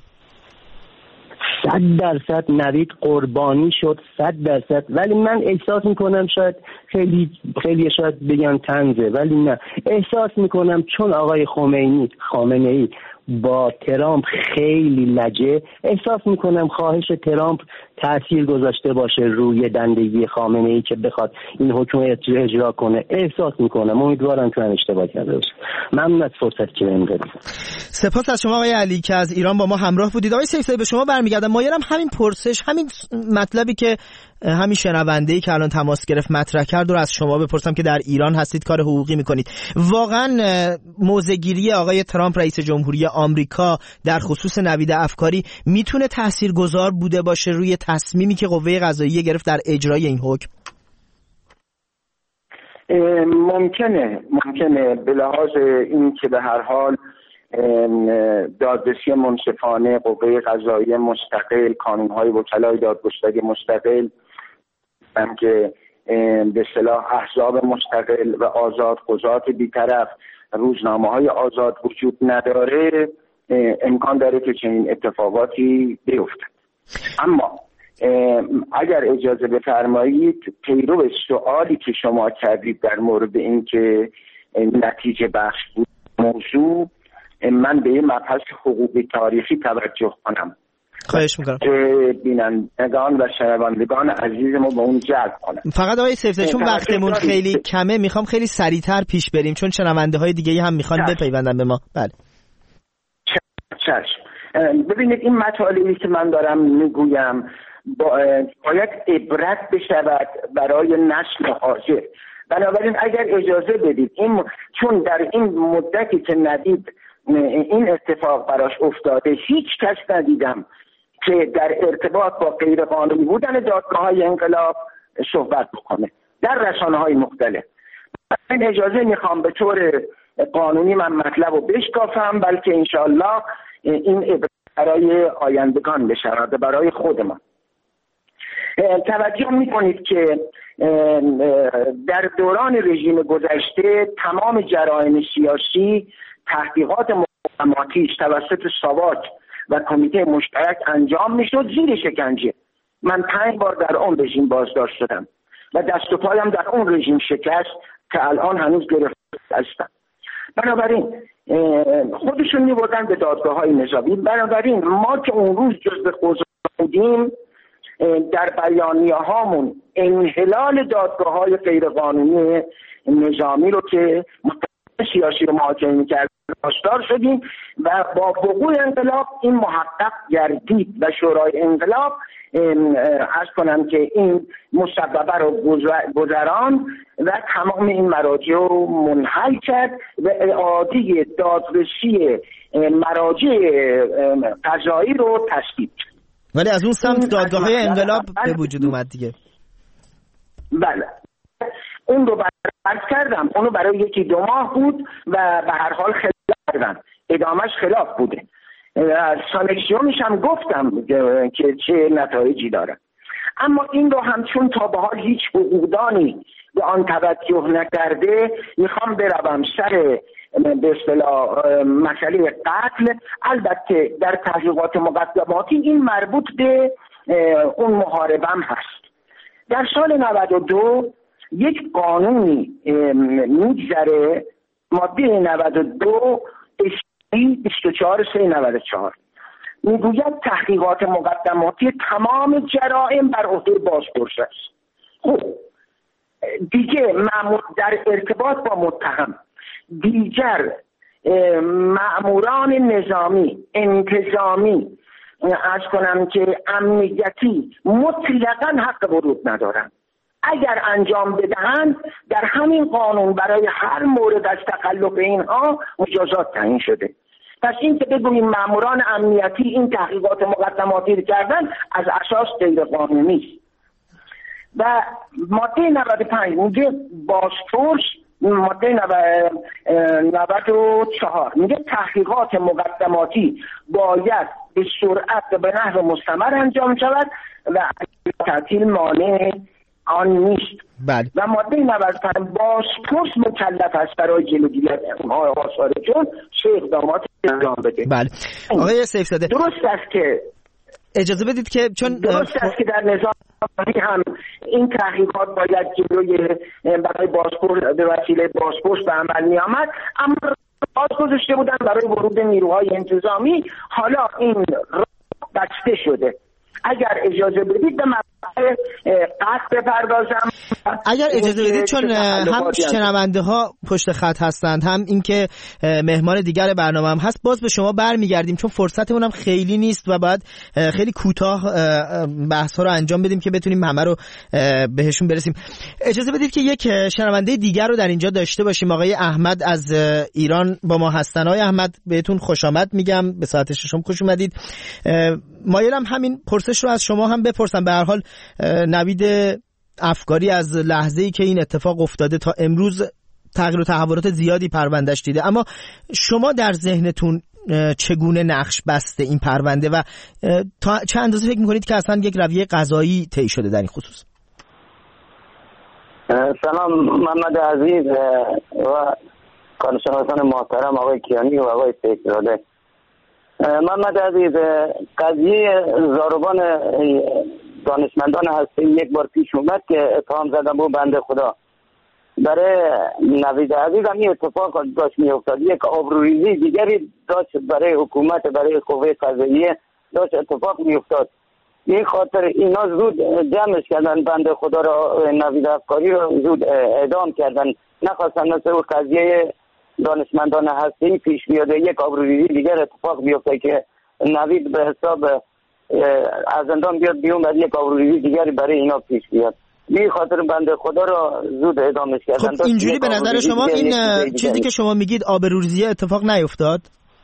صد درصد نوید قربانی شد، صد درصد. ولی من احساس میکنم شاید خیلی خیلی شاید بگم طنزه ولی نه، احساس میکنم چون آقای خمینی خامنه‌ای با ترامپ خیلی لجه، احساس میکنم خواهش ترامپ تأثیر گذاشته باشه روی دندگی خامنه‌ای که بخواد این حکم اجرا کنه. احساس میکنم، امیدوارم که من اشتباه کرده باشم. ممنون از فرصتی که بهم دادید. سپاس از شما آقای علی که از ایران با ما همراه بودید. آقای سیفزاده به شما برمیگردم. مایرم همین پرسش، همین مطلبی که همین شنونده‌ای که الان تماس گرفت مطرح کرد رو از شما بپرسم که در ایران هستید، کار حقوقی میکنید. واقعا موضع‌گیری آقای ترامپ رئیس جمهوری آمریکا در خصوص نوید افکاری میتونه تاثیرگذار بوده باشه روی تصمیمی که قوه قضاییه گرفت در اجرای این حکم؟ ممکنه ممکنه به لحاظ این که به هر حال دادرسی منصفانه، قوه قضاییه مستقل، کانون‌های وکلای دادگستری مستقل، هم که به اصطلاح احزاب مستقل و آزاد، قضات بی‌طرف، روزنامه‌های آزاد وجود نداره، امکان داره که چنین اتفاقاتی بیفتد. اما اگر اجازه بفرمایید پیرو سوالی که شما کردید در مورد این که نتیجه بخش بود موضوع، من به این مبحث حقوقی تاریخی توجه کنم. خواهش میکنم که بینندگان و شنوندگان عزیزمو به اون جلب کنم. فقط آقای سیفزاده چون وقتمون خیلی کمه میخوام خیلی سریعتر پیش بریم چون شنونده های دیگه هم میخوان بپیوندن به ما. بله چشم. ببینید این مطالبی که من دارم میگویم باید عبرت بشود برای نسل حاضر. بنابراین اگر اجازه بدید این چون در این مدتی که ندید این اتفاق براش افتاده، هیچ کس ندیدم که در ارتباط با غیر قانونی بودن دادگاه‌های انقلاب صحبت بکنه در رسانه‌های مختلف. من اجازه میخوام به طور قانونی من مطلب رو بشکافم، بلکه انشالله این برای آیندگان بشود، برای خودمان. توجه میکنید که در دوران رژیم گذشته تمام جرایم سیاسی تحقیقات مقدماتیش توسط ساواک و کمیته مشترک انجام میشد زیر شکنجه. من پنج بار در اون رژیم بازداشت شدم و دست و پایم در اون رژیم شکست که الان هنوز گرفته هستم. بنابراین خودشون میبردن به دادگاه های نظامی. بنابراین ما که اون روز جزو قضات بودیم در بیانیه هامون انحلال دادگاه های غیر قانونی نظامی رو که سیاسی رو محاکمه می‌کرد آشکار شدیم و با وقوع انقلاب این محقق گردید و شورای انقلاب عرض کنم که این مسببه رو گذران و تمام این مراجع رو منحل کرد و اعاده دادرسی مراجع قضایی رو تصویب کرد. ولی از اون سمت دادگاه‌های انقلاب به وجود اومد دیگه. بله اون رو برد کردم، اونو برای یکی دو ماه بود و به هر حال خلاف کردم، ادامهش خلاف بوده. سانکسیونش هم گفتم که چه نتایجی داره، اما این رو هم چون تا به حال هیچ حقوقدانی به آن توجه نکرده میخوام بروم سر به اصطلاح مسئله قتل. البته در تحقیقات مقدماتی این مربوط به اون محاربه هم هست. در سال نود و دو یک قانونی میگذره، ماده نود و دو بیست و چهار سه نود و چهار میگوید تحقیقات مقدماتی تمام جرائم بر عهده بازپرس است. خب دیگه مأمور در ارتباط با متهم دیگر مأموران نظامی انتظامی از کنم که امنیتی مطلقاً حق ورود ندارن. اگر انجام بدهند در همین قانون برای هر مورد از تخلف اینها مجازات تعیین شده. پس این که بگوییم مأموران امنیتی این تحقیقات مقدماتی رو کردن از اساس غیر قانونی است. و ماده نود و پنج میگه بازپرس، ماده نود و چهار میگه تحقیقات مقدماتی باید به سرعت و به نحو مستمر انجام شود و تعطیل مانع آن نیست. بله. و ماده نود و پنج بازپرس مکلف است برای جلوگیری از آثار جرم چه اقداماتی انجام بده. بله. آقای سیف‌زاده درست است که اجازه بدید که چون درست است که در نظام هم این تحقیقات باید جلوی برای بازپرس به وسیله بازپرس به عمل می آمد، اما باز گذاشته بودن برای ورود نیروهای انتظامی. حالا این بسته شده. اگر اجازه بدید به مسئله قصد بپردازم. اگر اجازه بدید چون هم شنونده ها پشت خط هستند، هم اینکه مهمان دیگر برنامه هم هست، باز به شما برمیگردیم چون فرصتمون هم خیلی نیست و باید خیلی کوتاه بحث ها رو انجام بدیم که بتونیم همه رو بهشون برسیم. اجازه بدید که یک شنونده دیگر رو در اینجا داشته باشیم. آقای احمد از ایران با ما هستن. آقای احمد بهتون خوش آمد میگم، به ساعت ششم خوش اومدید. مایلم همین پرسش رو از شما هم بپرسم. به هر حال نوید افکاری از لحظه‌ای که این اتفاق افتاده تا امروز تغییر و تحولات زیادی پروندهش دیده، اما شما در ذهنتون چگونه نقش بسته این پرونده و تا چه اندازه فکر میکنید که اصلا یک رویه قضایی طی شده در این خصوص؟ سلام محمد عزیز و کارشناسان محترم آقای کیانی و آقای سیف‌زاده. محمد عزیز، قضیه ضاربان دانشمندان هستی یک بار پیش اومد که اتهام زدن بود بنده خدا. برای نوید عزیز هم این اتفاق داشت می افتاد. یک آبروریزی دیگری داشت برای حکومت، برای قوه قضاییه داشت اتفاق می افتاد. این خاطر اینا زود جمعش کردن بنده خدا را، نوید افکاری را زود اعدام کردن. نخواستن مثل اون قضیه دانشمندان هستی پیش بیاده یک آبروریزی دیگر اتفاق بیفته که نوید به حساب از زندان بیاد بیرون بعد یک آبروریزی دیگری برای اینا پیش بیاد. این خاطر بنده خدا را زود اعدامش کردن. خب اینجوری به نظر شما این چیزی که شما میگید آبروریزی اتفاق نیفتاد؟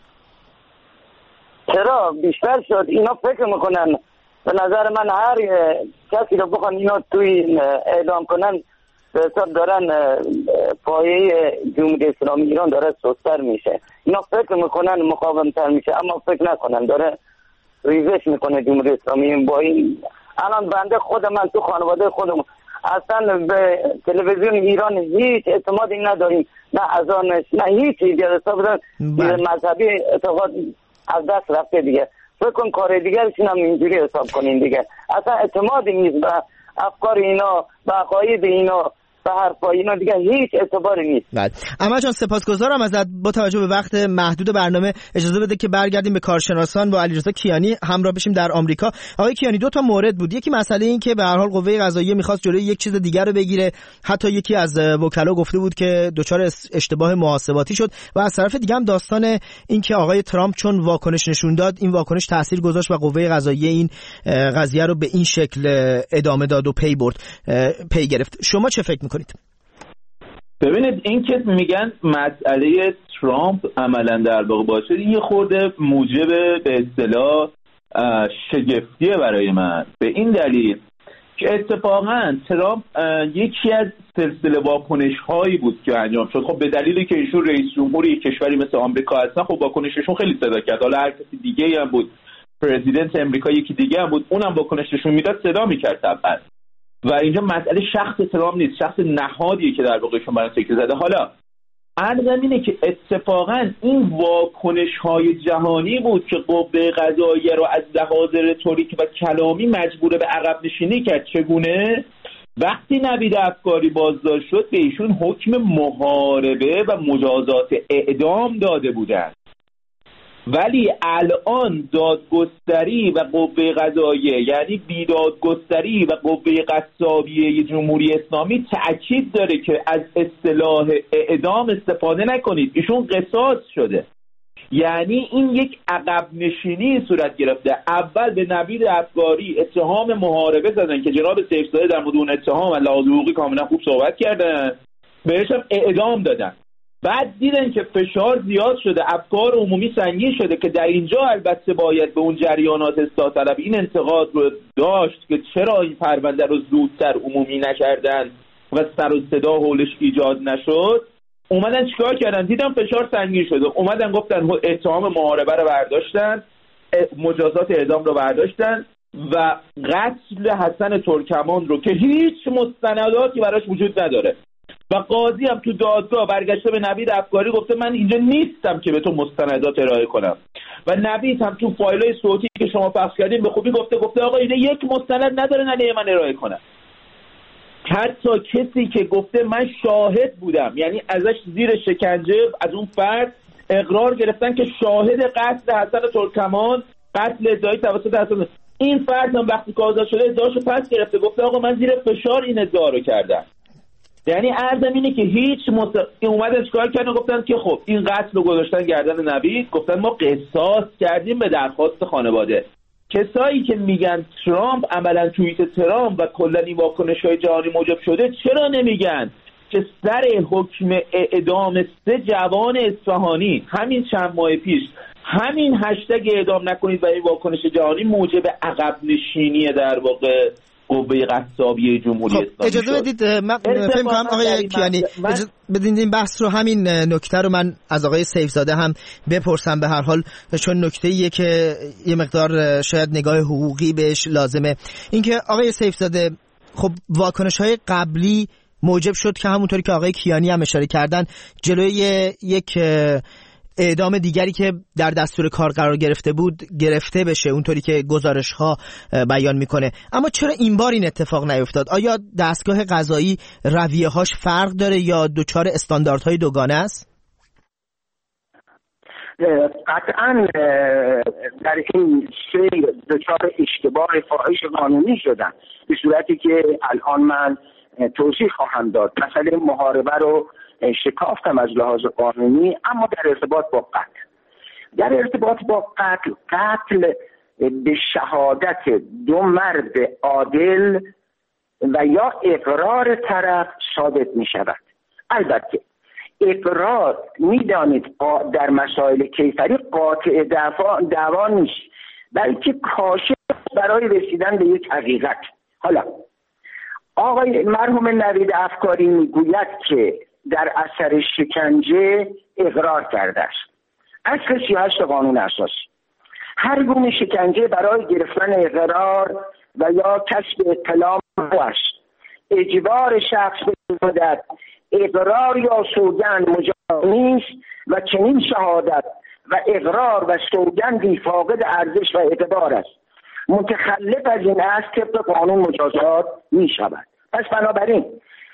چرا بیشتر شد. اینا فکر میکنن، به نظر من هر کسی رو بخوان اینا توی اعدام کنن به حساب دارن پایه جمهوری اسلامی ایران داره سستر میشه. اینا فکر میکنن مقاومتر میشه، اما فکر نکنن داره ریزش میکنه جمهوری اسلامی. با این الان بنده خود من تو خانواده خودم اصلا به تلویزیون ایران هیچ اعتمادی نداریم، نه از آنش نه هیچی دیگه. حساب مذهبی اعتقاد از دست رفته دیگه. فکر کن کار دیگرشون هم اینجوری حساب کنین دیگه. اصلا اعتمادی نیست به افکار اینا، به عقاید اینا، و حرفای اینا دیگه هیچ اعتباری نیست. بله اما جان سپاسگزارم ازت. با توجه به وقت محدود برنامه اجازه بده که برگردیم به کارشناسان با علیرضا کیانی همراه بشیم در آمریکا. آقای کیانی دو تا مورد بود، یکی مسئله این که به هر حال قوه قضاییه می‌خواست جلوی یک چیز دیگر رو بگیره، حتی یکی از وکلا گفته بود که دچار اشتباه محاسباتی شد، و از طرف دیگه هم داستان این که آقای ترامپ چون واکنش نشون داد این واکنش تاثیر گذاشت و قوه قضاییه این قضیه رو به این شکل ادامه داد و پی برد پی گرفت. شما چه فکر میکنید؟ ببینید این که میگن مسئله ترامپ عملا در واقع باشه یه خورده موجب به اصطلاح شگفتیه برای من، به این دلیل که اتفاقا ترامپ یکی از سلسله واکنش هایی بود که انجام شد. خب به دلیلی که ایشون رئیس جمهوری کشوری مثل آمریکا هستن، خب واکنششون خیلی صدا کرد. حالا هر کسی دیگه هم بود، پرزیدنت امریکا یکی دیگه هم بود، اونم واکنششون میداد صدا میکرد طبعا. و اینجا مسئله شخص ترامپ نیست، شخص نهادیه که در واقعشون برای تکیه زده. حالا عرضم اینه که اتفاقا این واکنش های جهانی بود که قوه قضاییه رو از لحاظ رتوریک و کلامی مجبور به عقب نشینی کرد. چگونه؟ وقتی نوید افکاری بازداشت شد به ایشون حکم محاربه و مجازات اعدام داده بودند، ولی الان دادگستری و قوه قضاییه یعنی بیدادگستری و قوه قصابیه جمهوری اسلامی تأکید داره که از اصطلاح اعدام استفاده نکنید، ایشون قصاص شده. یعنی این یک عقب نشینی صورت گرفته. اول به نوید افکاری اتهام محاربه زدن که جناب سیفزاده در مورد اون اتهام و لحاظ حقوقی کاملا خوب صحبت کردن، بهش هم اعدام دادن. بعد دیدن که فشار زیاد شده، افکار عمومی سنگین شده که در اینجا البته باید به اون جریانات اصلاح طلب این انتقاد رو داشت که چرا این پرونده رو زودتر عمومی نکردن و سر و صدا حولش ایجاد نشد. اومدن چیکار کردن؟ دیدن فشار سنگین شده، اومدن گفتن اتهام محاربه رو برداشتن، مجازات اعدام رو برداشتن و قتل حسن ترکمان رو که هیچ مستنداتی براش وجود نداره و قاضی هم تو دادگاه برگشته به نوید افکاری گفته من اینجا نیستم که به تو مستندات ارائه کنم، و نوید هم تو فایل‌های صوتی که شما پخش کردین به خوبی گفته گفته آقا اینه یک مستند نداره علیه من ارائه کنم. حتی کسی که گفته من شاهد بودم، یعنی ازش زیر شکنجه از اون فرد اقرار گرفتن که شاهد قتل حسن ترکمان، قتل ادعایی توسط حسن، این فرد هم وقتی که آزاد شده ادعاشو پس گرفته گفته آقا من زیر فشار این ادعا رو کردم. یعنی عرضم اینه که هیچ مست... اومدن چیکار کردن؟ گفتن که خب این قتل رو گذاشتن گردن نوید، گفتن ما قصاص کردیم به درخواست خانواده. کسایی که میگن ترامپ عملا توییت ترامپ و کلا این واکنش‌های جهانی موجب شده، چرا نمیگن که سر حکم اعدام سه جوان اصفهانی همین چند ماه پیش همین هشتگ اعدام نکنید و این واکنش جهانی موجب عقب نشینی در واقع قوه قصابیه جمهوری اسلامی شد؟ اجازه بدید من فکر کنم آقای کیانی من... بدین این بحث رو، همین نکته رو من از آقای سیفزاده هم بپرسم، به هر حال چون نکته‌ایه که یه مقدار شاید نگاه حقوقی بهش لازمه. اینکه آقای سیفزاده خب واکنش‌های قبلی موجب شد که همونطوری که آقای کیانی هم اشاره کردن جلوی یک اعدام دیگری که در دستور کار قرار گرفته بود گرفته بشه، اونطوری که گزارش ها بیان میکنه. اما چرا این بار این اتفاق نیفتاد؟ آیا دستگاه قضایی رویه هاش فرق داره یا دوچار استانداردهای دوگانه است؟ قطعا در این سیر دوچار اشتباه فاحش قانونی شدن، به صورتی که الان من توضیح خواهم داد. مسئله محاربه رو شکافتم از لحاظ قانونی، اما در ارتباط با قتل در ارتباط با قتل قتل به شهادت دو مرد عادل و یا اقرار طرف ثابت می شود. البته اقرار میدانید در مسائل کیفری قاطع دعوا دعوا نیست، بلکه کاشف برای رسیدن به یک حقیقت. حالا آقای مرحوم نوید افکاری میگوید که در اثر شکنجه اقرار کرده است. اصل سی و هشت قانون اساسی هر گونه شکنجه برای گرفتن اقرار و یا کسب اطلاع است. اجبار شخص به شهادت اقرار یا سوگند مجاز نیست و چنین شهادت و اقرار و سوگندی فاقد ارزش و اعتبار است. متخلف از این است طبق قانون مجازات می شود. پس بنابراین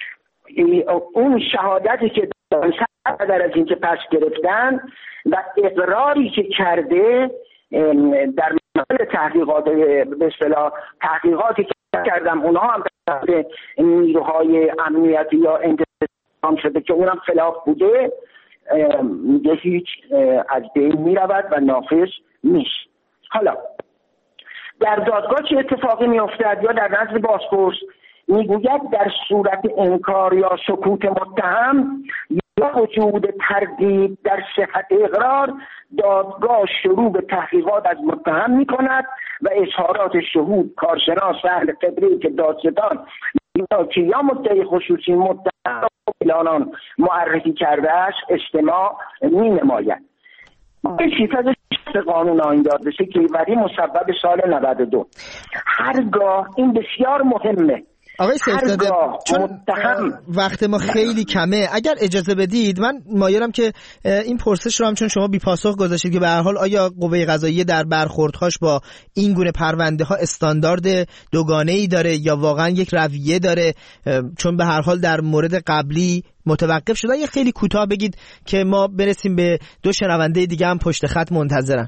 اون شهادتی که در از این که پس گرفتن و اقراری که کرده در مورد تحقیقات به اصطلاح تحقیقاتی که کردم اونها هم به نیروهای امنیتی یا انتظام شده که اونم خلاف بوده، میگه هیچ از بین میرود و نافذ نیست. حالا در دادگاه چه اتفاقی میافتد یا در نزد بازپرس؟ میگوید در صورت انکار یا سکوت متهم یا وجود تردید در صحت اقرار، دادگاه شروع به تحقیقات از متهم میکند و اظهارات شهود، کارشناس و اهل خبره که دادستان یا که یا مدعی خصوصی متهم اعلان معرفی کرده است استماع می نماید. شیفت قانون آیین دادرسی که ولی مسبب سال نود و دو. هرگاه این بسیار مهمه، آقای سیفزاده چون متهم وقت ما خیلی کمه، اگر اجازه بدید من مایلم که این پرسش رو هم چون شما بی پاسخ گذاشتید که به هر حال آیا قوه قضاییه در برخوردهاش با این گونه پرونده ها استاندارد دوگانه‌ای داره یا واقعا یک رویه داره، چون به هر حال در مورد قبلی متوقف شده. یه خیلی کوتاه بگید که ما برسیم به دو شنونده دیگه هم پشت خط منتظرن.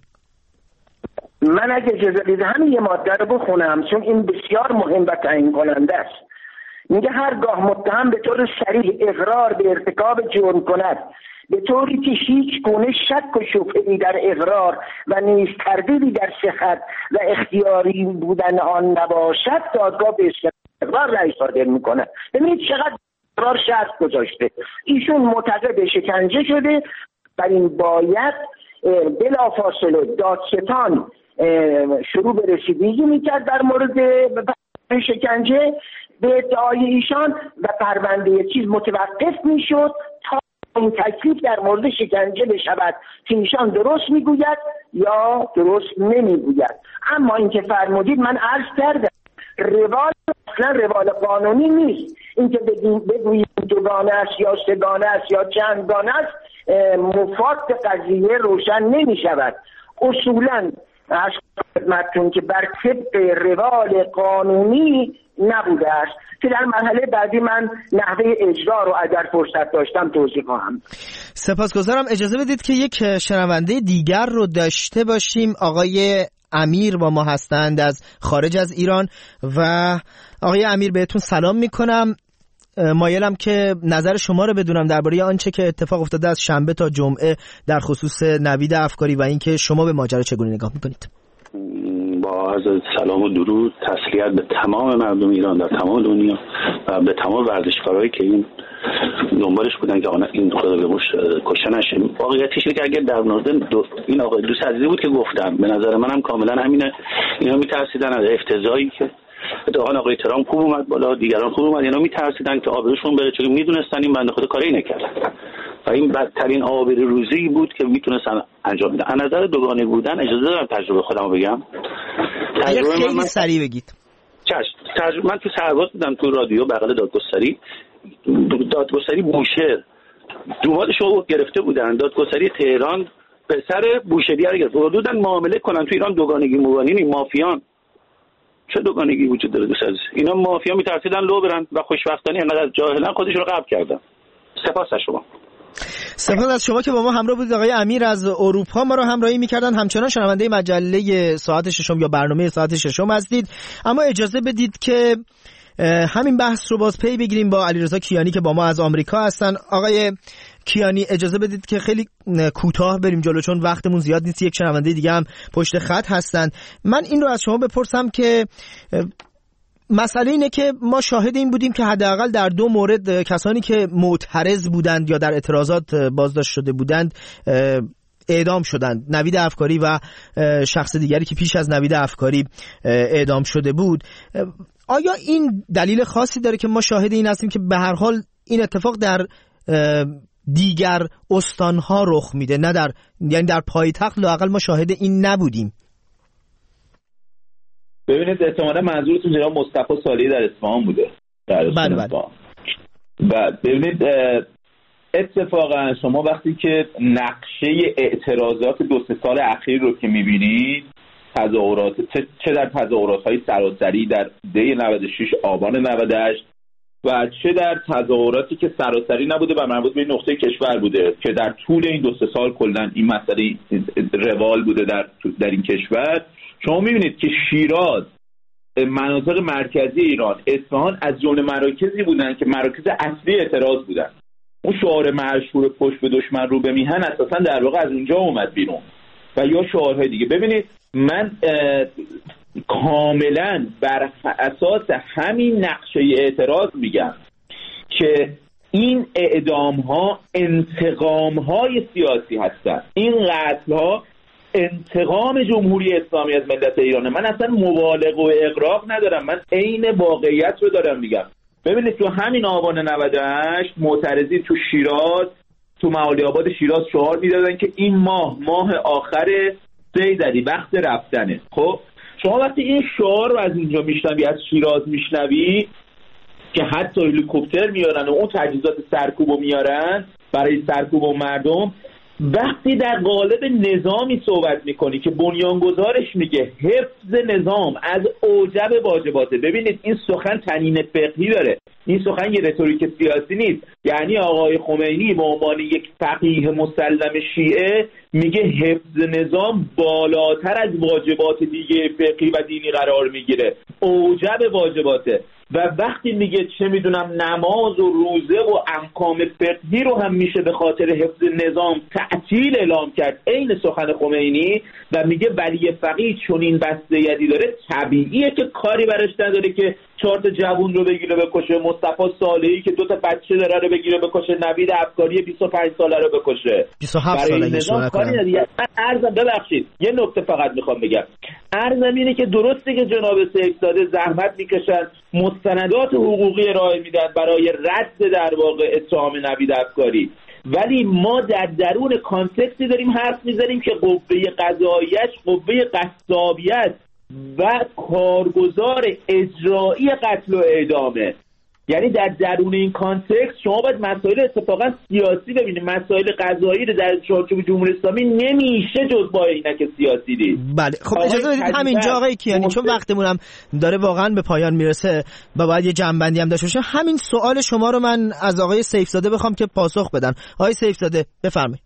من اگه اجازه بدید همین یه ماده رو بخونم چون این بسیار مهم و تعیین کننده است. میگه هرگاه متهم به طور صریح اقرار به ارتکاب جرم کند به طوری که هیچ گونه شک و شبهه‌ای در اقرار و نیز تردیدی در صحت و اختیاری بودن آن نباشد، دادگاه به اقرار رأی صادر میکنه. ببینید چقدر اقرار شرط گذاشته. ایشون معتقد شکنجه شده، بر این باید بلافاصله دادستان شروع به رسیدگی میکرد در مورد شکنجه به ادعای ایشان و پرونده چیز متوقف میشد تا این تکلیف در مورد شکنجه بشود که ایشان درست میگوید یا درست نمیگوید. اما اینکه فرمودید من عرض کردم روال اصلا روال قانونی نیست. اینکه بگویید دوگانه است یا سه‌گانه است یا چندگانه است مفاد قضیه روشن نمی شود. اصولا از خدمتتون که بر طبق روال قانونی نبوده است که در مرحله بعدی من نحوه اجرا رو اگر فرصت داشتم توضیح خواهم. سپاسگزارم. اجازه بدید که یک شنونده دیگر رو داشته باشیم. آقای امیر با ما هستند از خارج از ایران. و آقای امیر بهتون سلام میکنم. مایلم که نظر شما رو بدونم درباره آنچه که اتفاق افتاده از شنبه تا جمعه در خصوص نوید افکاری و اینکه شما به ماجرا چگونه نگاه میکنید. با عرض سلام و درود، تسلیت به تمام مردم ایران در تمام دنیا و به تمام ورزشکارایی که این دنبالش بودن که این خدا به مش کشته نشه. واقعیتش اینه که اگر در مورد این آقای دوست عزیزی بود که گفتم، به نظر منم کاملا همینه. اینا میترسیدن از افتضاحی که اتفاقا آقای ترامپ خوب اومد بالا، دیگران خوب اومد، اینا میترسیدن که آبروشون بره چون میدونستن این بنده خدا کاری نکردن و این بدترین آبروریزی بود که میتونستن انجام بدن. از نظر دوگانه بودن اجازه دارم تجربه خودمو بگم. تجربه خیلی من سریع بگید. چشم. تجربه من تو سرباز بودم، تو رادیو بغل دادگستری دادگستری بوشهر دومادشو گرفته بودن. دادگستری تهران پسر بوشهریه رو گرفت. حدوداً معامله کنن تو ایران دوگانگی موانینی مافیان. چه دوگانگی وجود داره دوست عزیز؟ اینا مافیا میترسیدن لو برن و خوشبختانه انقدر جاهلن خودشون رو قبل کردن. سپاس از شما. سپاس از شما که با ما همراه بودید. آقای امیر از اروپا ما رو همراهی میکردن. همچنان شنونده مجله ساعت ششم یا برنامه ساعت ششم هستید. اما اجازه بدید که همین بحث رو باز پی بگیریم با علیرضا کیانی که با ما از آمریکا هستن. آقای کیانی اجازه بدید که خیلی کوتاه بریم جلو چون وقتمون زیاد نیست. یک شنونده دیگه هم پشت خط هستن. من این رو از شما بپرسم که مسئله اینه که ما شاهد این بودیم که حداقل در دو مورد کسانی که معترض بودند یا در اعتراضات بازداشت شده بودند اعدام شدند. نوید افکاری و شخص دیگری که پیش از نوید افکاری اعدام شده بود. آیا این دلیل خاصی داره که ما شاهد این هستیم که به هر حال این اتفاق در دیگر استانها رخ میده، نه در یعنی در پایتخت لااقل ما شاهد این نبودیم؟ ببینید احتمالاً منظورتون جناب مصطفی صالحی در اصفهان بوده. در بله بله. و ببینید اتفاقا شما وقتی که نقشه اعتراضات دو سه سال اخیر رو که میبینید، تظاهرات چه در تظاهرات‌های سراسری در دی نود و شش آبان نود و هشت و چه در تظاهراتی که سراسری نبوده و مربوط به نقطه کشور بوده که در طول این دو سه سال کلا این مسئله روال بوده در در این کشور، شما می‌بینید که شیراز، مناطق مرکزی ایران، اصفهان از جمله مراکزی بودن که مراکز اصلی اعتراض بودن. اون شعار مشهور پشت به دشمن رو به میهن اساسا در واقع از اونجا اومد بیرون و یا شعارهای دیگه. ببینید من کاملا بر اساس همین نقشه اعتراض میگم که این اعدام ها انتقام های سیاسی هستند. این قتل ها انتقام جمهوری اسلامی از ملت ایرانه. من اصلا مبالغه و اغراق ندارم، من عین واقعیت رو دارم میگم. ببینید تو همین آبان نود و هشت معترضین تو شیراز، تو معالی آباد شیراز شعار میدادن که این ماه ماه آخر سیدعلی، وقت رفتنه. خب شما وقتی این شعار رو از اینجا میشنوی، از شیراز میشنوی که حتی هلیکوپتر میارن و اون تجهیزات سرکوبو میارن برای سرکوب و مردم، وقتی در قالب نظامی صحبت میکنی که بنیانگذارش میگه حفظ نظام از اوجب واجباته. ببینید این سخن طنین فقهی داره، این سخن یه رتوریک سیاسی نیست. یعنی آقای خمینی به عنوان یک فقیه مسلم شیعه میگه حفظ نظام بالاتر از واجبات دیگه فقهی و دینی قرار میگیره، اوجب واجباته. و وقتی میگه چه میدونم نماز و روزه و احکام فقهی رو هم میشه به خاطر حفظ نظام تعطیل اعلام کرد، عین سخن خمینی، و میگه ولی فقیه چون این بسته یدی داره طبیعیه که کاری برش نداره که چهار تا جوون رو بگیره بکشه، مصطفی صالحی که دو تا بچه داره رو بگیره بکشه، نوید افکاری بیست و پنج ساله رو بکشه. بیست و هفت ساله نظام کاری نداره. من عرضم ببخشید یه نکته فقط میخوام بگم. عرضم اینه که درسته که جناب سیفزاده زحمت میکشن، مستندات حقوقی ارائه میدن برای رد در واقع اتهام نوید افکاری، ولی ما در درون کانتکستی داریم حرف میزنیم که قوه قضاییش قوه قصابیت و کارگزار اجرایی قتل و اعدامه. یعنی در درون این کانتکست شما باید مسائل اتفاقا سیاسی ببینید، مسائل قضایی رو در چارچوب جمهوری اسلامی نمیشه جز با اینک سیاسی دید. بله خب اجازه بدید همینجا آقای کیانی، چون وقتمون هم داره واقعا به پایان میرسه و باید یه جنبندی هم داشته باشه، همین سوال شما رو من از آقای سیفزاده بخوام که پاسخ بدن. آقای سیفزاده بفرمایید.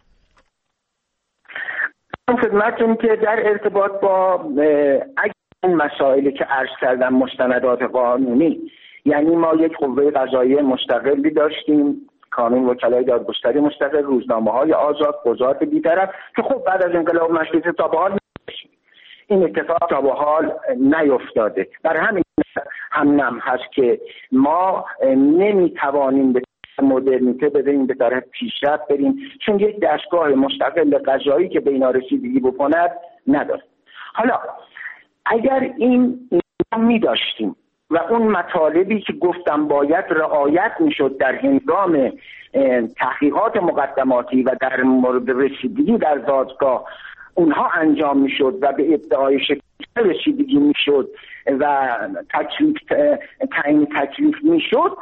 خدمتتون که در ارتباط با اگر این مسائلی که عرض کردم مستندات قانونی، یعنی ما یک قوه قضاییه مستقلی داشتیم، کانون وکلای دادگستری مستقل، روزنامه‌های آزاد، قضات بی‌طرف، که خب بعد از انقلاب مشروطه تا به حال این اتفاق تا به حال نیفتاده. برای همین هم نم هست که ما نمیتوانیم به مدرنیته بریم، به طرف پیشرفت بریم، چون یک دستگاه مستقل قضایی که به اینا رسیدگی بکند نداره. حالا اگر این می داشتیم و اون مطالبی که گفتم باید رعایت میشد در هنگام تحقیقات مقدماتی و در مورد رسیدگی در دادگاه اونها انجام میشد و به ادعای شکل رسیدگی میشد و تکلیف تعیین تکلیف میشد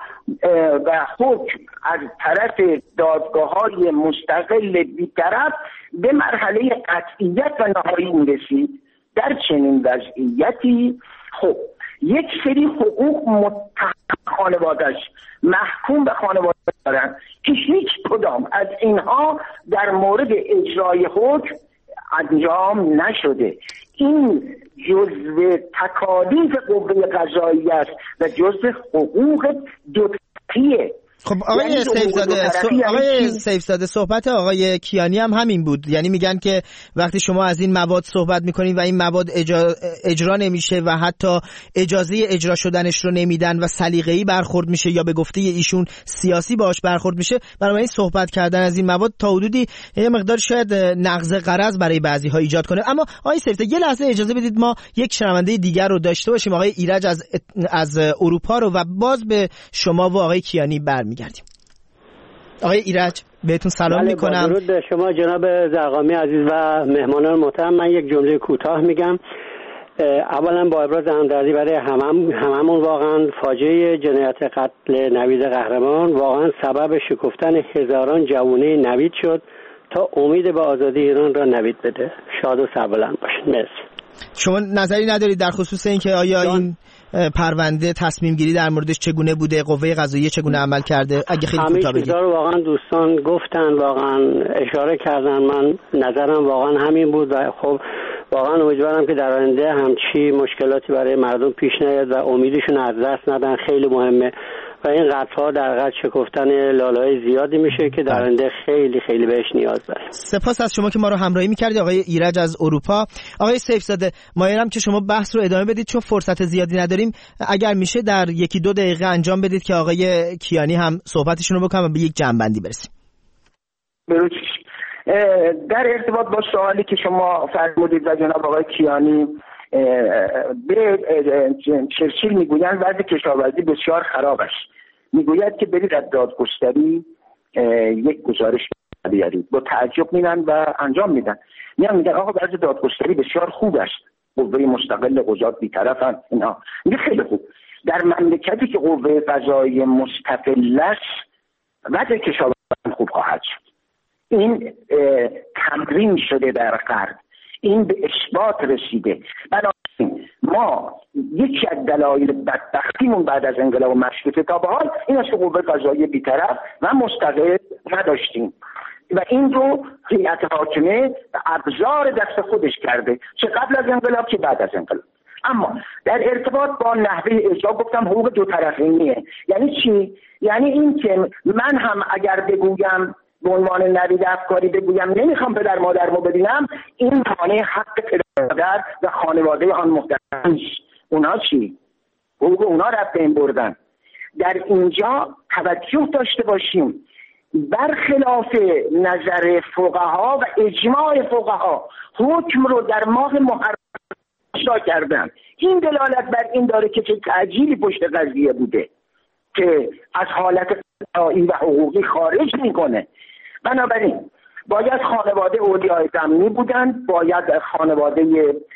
و حکم از طرف دادگاه‌های مستقل بی‌طرف به مرحله قطعیت و نهایی میرسید، در چنین وضعیتی خب یک سری حقوق متهم خانواده‌اش محکوم به خانواده دارن که هیچ کدام از اینها در مورد اجرای حکم انجام نشده. این جزء تکالیف قوه قضاییه است و جزء حقوق دوطرفیه. خب آقای یعنی سیفزاده سو... آقای سیفزاده صحبت آقای کیانی هم همین بود، یعنی میگن که وقتی شما از این مواد صحبت میکنید و این مواد اجا... اجرا نمیشه و حتی اجازه اجرا شدنش رو نمیدن و سلیقه‌ای برخورد میشه یا به گفته ایشون سیاسی باهاش برخورد میشه، بنابراین صحبت کردن از این مواد تا حدودی یه مقدار شاید نقض غرض برای بعضی‌ها ایجاد کنه. اما آقای سیفزاده یه لحظه اجازه بدید ما یک شنونده دیگر رو داشته باشیم، آقای ایرج از از اروپا رو، و باز به شما و آقای کیانی برمیگردیم. آقای ایرج بهتون سلام میکنم. درود به شما جناب زرقامی عزیز و مهمانان محترم. من یک جمله کوتاه میگم. اولا با ابراز همدردی برای همم هممون، واقعا فاجعه جنایت قتل نوید قهرمان واقعا سبب شکفتن هزاران جوانه نوید شد تا امید به آزادی ایران را نوید بده. شاد و سربلند باشید. مرسی. شما نظری ندارید در خصوص اینکه آیا این پرونده تصمیم گیری در موردش چگونه بوده، قوه قضاییه چگونه عمل کرده؟ اگه خیلی کوتاه بگید. همه واقعا دوستان گفتن، واقعا اشاره کردن، من نظرم واقعا همین بود و خب واقعا امیدوارم که در آینده همچی مشکلاتی برای مردم پیش نیاد و امیدشون از دست ندن. خیلی مهمه و این قطعا در قطع شکفتن لاله‌های زیادی میشه که در آینده خیلی خیلی بهش نیاز داره. سپاس از شما که ما رو همراهی می‌کردید آقای ایرج از اروپا. آقای سیف‌زاده، مایلم که شما بحث رو ادامه بدید چون فرصت زیادی نداریم. اگر میشه در یکی دو دقیقه انجام بدید که آقای کیانی هم صحبتشون رو بکنن و به یک جمع‌بندی برسیم. در ارتباط با سوالی که شما فرمودید و جناب آقای کیانی به چرچیل میگویند وضع کشاورزی بسیار خراب است. میگوید که برید از دادگستری یک گزارش بیارید. با تعجب میرن و انجام میدن. میان میگن آقا وضع دادگستری بسیار خوب است، قوه مستقل قضات بی‌طرفن اینا. میگه خیلی خوب. در مملکتی که قوه قضاییه مستقل است وضع کشاورزی خوب خواهد شد. این تمرین شده در غرب، این به اثبات رسیده. بنابراین ما یکی از دلایل بدبختیمون بعد از انقلاب مشروطه تا به حال این است که قوه قضاییه بی‌طرف و مستقل نداشتیم و این رو هیئت حاکمه ابزار دست خودش کرده، چه قبل از انقلاب چه بعد از انقلاب. اما در ارتباط با نحوه اجرا گفتم حقوق دو طرفینیه. یعنی چی؟ یعنی این که من هم اگر بگویم به عنوان نوید افکاری بگویم نمیخوام پدر مادرمو ببینم، این مانع حق پدر مادر و خانواده آن محترم نیست. اونا چی؟ حقوق اونا رفت بین بردن. در اینجا توجه داشته باشیم برخلاف نظر فقها و اجماع فقها حکم رو در ماه محرم اجرا کردن. این دلالت بر این داره که چه تعجیلی پشت قضیه بوده که از حالت قضایی و حقوقی خارج میکنه. بنابراین باید خانواده اولیای ضمنی بودند، باید خانواده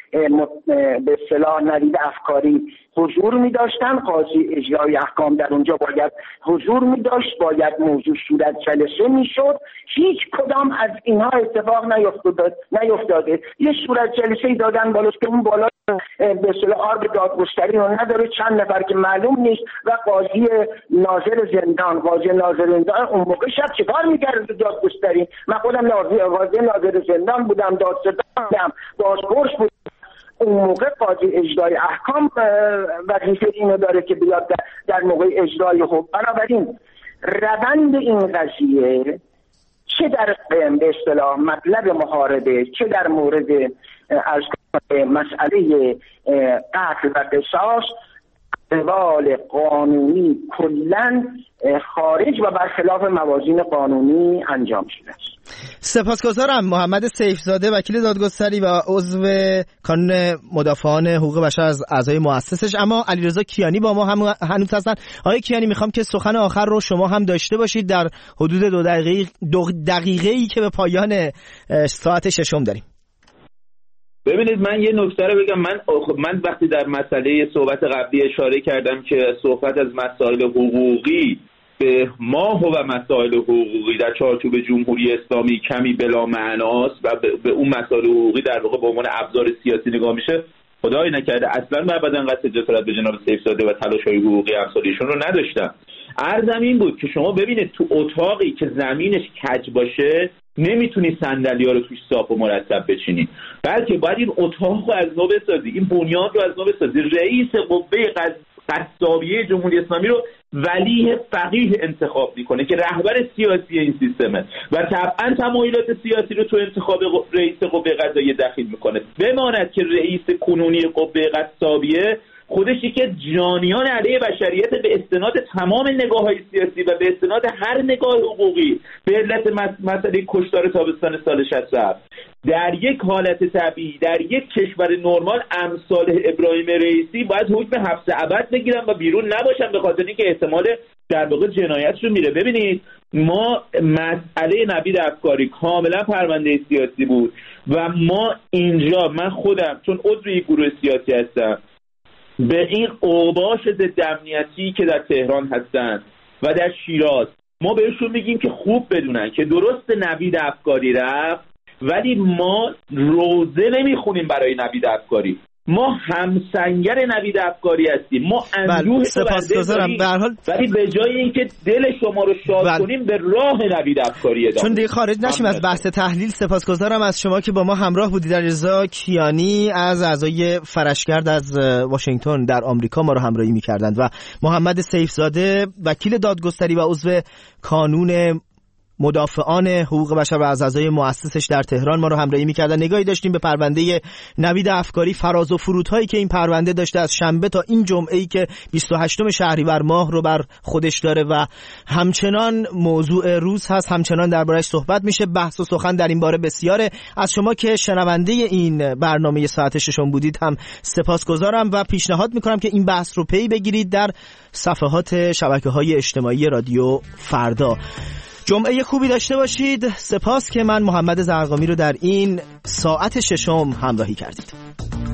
به اصطلاح نوید افکاری حضور می داشتن، قاضی اجرای احکام در اونجا باید حضور می داشت، باید موضوع صورت جلسه می شد. هیچ کدام از اینها اتفاق نیفتاده نیفتاده یه صورت جلسه ای دادن بالاست که اون بالا به اصطلاح آرب دادگستری رو نداره، چند نفر که معلوم نیست و قاضی ناظر زندان قاضی ناظر زندان اون موقع شب چیکار می‌کرد دادگستری؟ من خودم قاضی ناظر زندان بودم، دادستان بودم، بازپرس بودم. اون موقع قاضی اجرای احکام وظیفه اینو داره که بیاد در, در موقع اجرای حکم. بنابراین روند این قضیه چه در به اصطلاح مطلب محاربه چه در مورد از مسئله قتل و قصاص روال قانونی کلاً خارج و برخلاف موازین قانونی انجام شده است. سپاسگزارم. محمد سیفزاده وکیل دادگستری و عضو کانون مدافعان حقوق بشر از اعضای مؤسسش. اما علیرضا کیانی با ما هم هنوز هستن. آقای کیانی میخوام که سخن آخر رو شما هم داشته باشید در حدود دو دقیقه دو دقیقه‌ای که به پایان ساعت ششم داریم. ببینید من یه نکته رو بگم. من من وقتی در مسئله صحبت قبلی اشاره کردم که صحبت از مسائل حقوقی به ماه و مسائل حقوقی در چارچوب جمهوری اسلامی کمی بلا معناست و به اون مسائل حقوقی در واقع به عنوان ابزار سیاسی نگاه میشه، خدای نکرده اصلا من ابدا قصد جسارت به جناب سیفزاده و تلاش‌های حقوقی امثالیشون رو نداشتم. عرضم این بود که شما ببینید تو اتاقی که زمینش کج باشه نمیتونی صندلی‌ها رو توش صاف و مرتب بچینی، بلکه باید این اتاق رو از نو بسازی، این بنیاد رو از نو بسازی. رئیس قوه قضاییه جمهوری اسلامی رو ولی فقیه انتخاب میکنه که رهبر سیاسی این سیستمه و طبعا تمایلات سیاسی رو تو انتخاب رئیس قوه قضاییه دخیل میکنه. بماند که رئیس کنونی قوه قضاییه خودش که جانیان علیه بشریت به استناد تمام نگاه‌های سیاسی و به استناد هر نگاه حقوقی به علت مسئله کشتار تابستان سال شصت و هفت در یک حالت طبیعی در یک کشور نرمال امثال ابراهیم رئیسی باید حکم حبس ابد بگیرن و بیرون نباشن، به خاطر اینکه احتمال در واقع جنایتشون میره. ببینید ما مسئله نوید افکاری کاملا پرونده سیاسی بود و ما اینجا من خودم چون عضو یک گروه سیاسی هستم به این اوباش ضد امنیتی که در تهران هستن و در شیراز ما بهشون میگیم که خوب بدونن که درست نوید افکاری رفت ولی ما روزه نمیخونیم برای نوید افکاری، ما همسنگر نوید افکاری هستیم، ما اندوه سپاسگزارم به هر حال، ولی به جای اینکه دل شما رو شاد بل... کنیم به راه نوید افکاری ادامه. چون دیگه خارج نشیم از بحث تحلیل، سپاسگزارم از شما که با ما همراه بودید. رضا کیانی از اعضای فرشگرد از واشنگتن در آمریکا ما رو همراهی می‌کردند و محمد سیفزاده وکیل دادگستری و عضو کانون مدافعان حقوق بشر و از اعضای مؤسسش در تهران ما رو همراهی می‌کردن. نگاهی داشتیم به پرونده نوید افکاری، فراز و فرودهایی که این پرونده داشته از شنبه تا این جمعه‌ای که بیست و هشتم شهریور ماه رو بر خودش داره و همچنان موضوع روز هست، همچنان درباره‌اش صحبت میشه. بحث و سخن در این باره بسیاره. از شما که شنونده این برنامه ساعت ششم بودید هم سپاسگزارم و پیشنهاد می‌کنم که این بحث رو پی بگیرید در صفحات شبکه‌های اجتماعی رادیو فردا. جمعه خوبی داشته باشید. سپاس که من محمد زرقامی رو در این ساعت ششم همراهی کردید.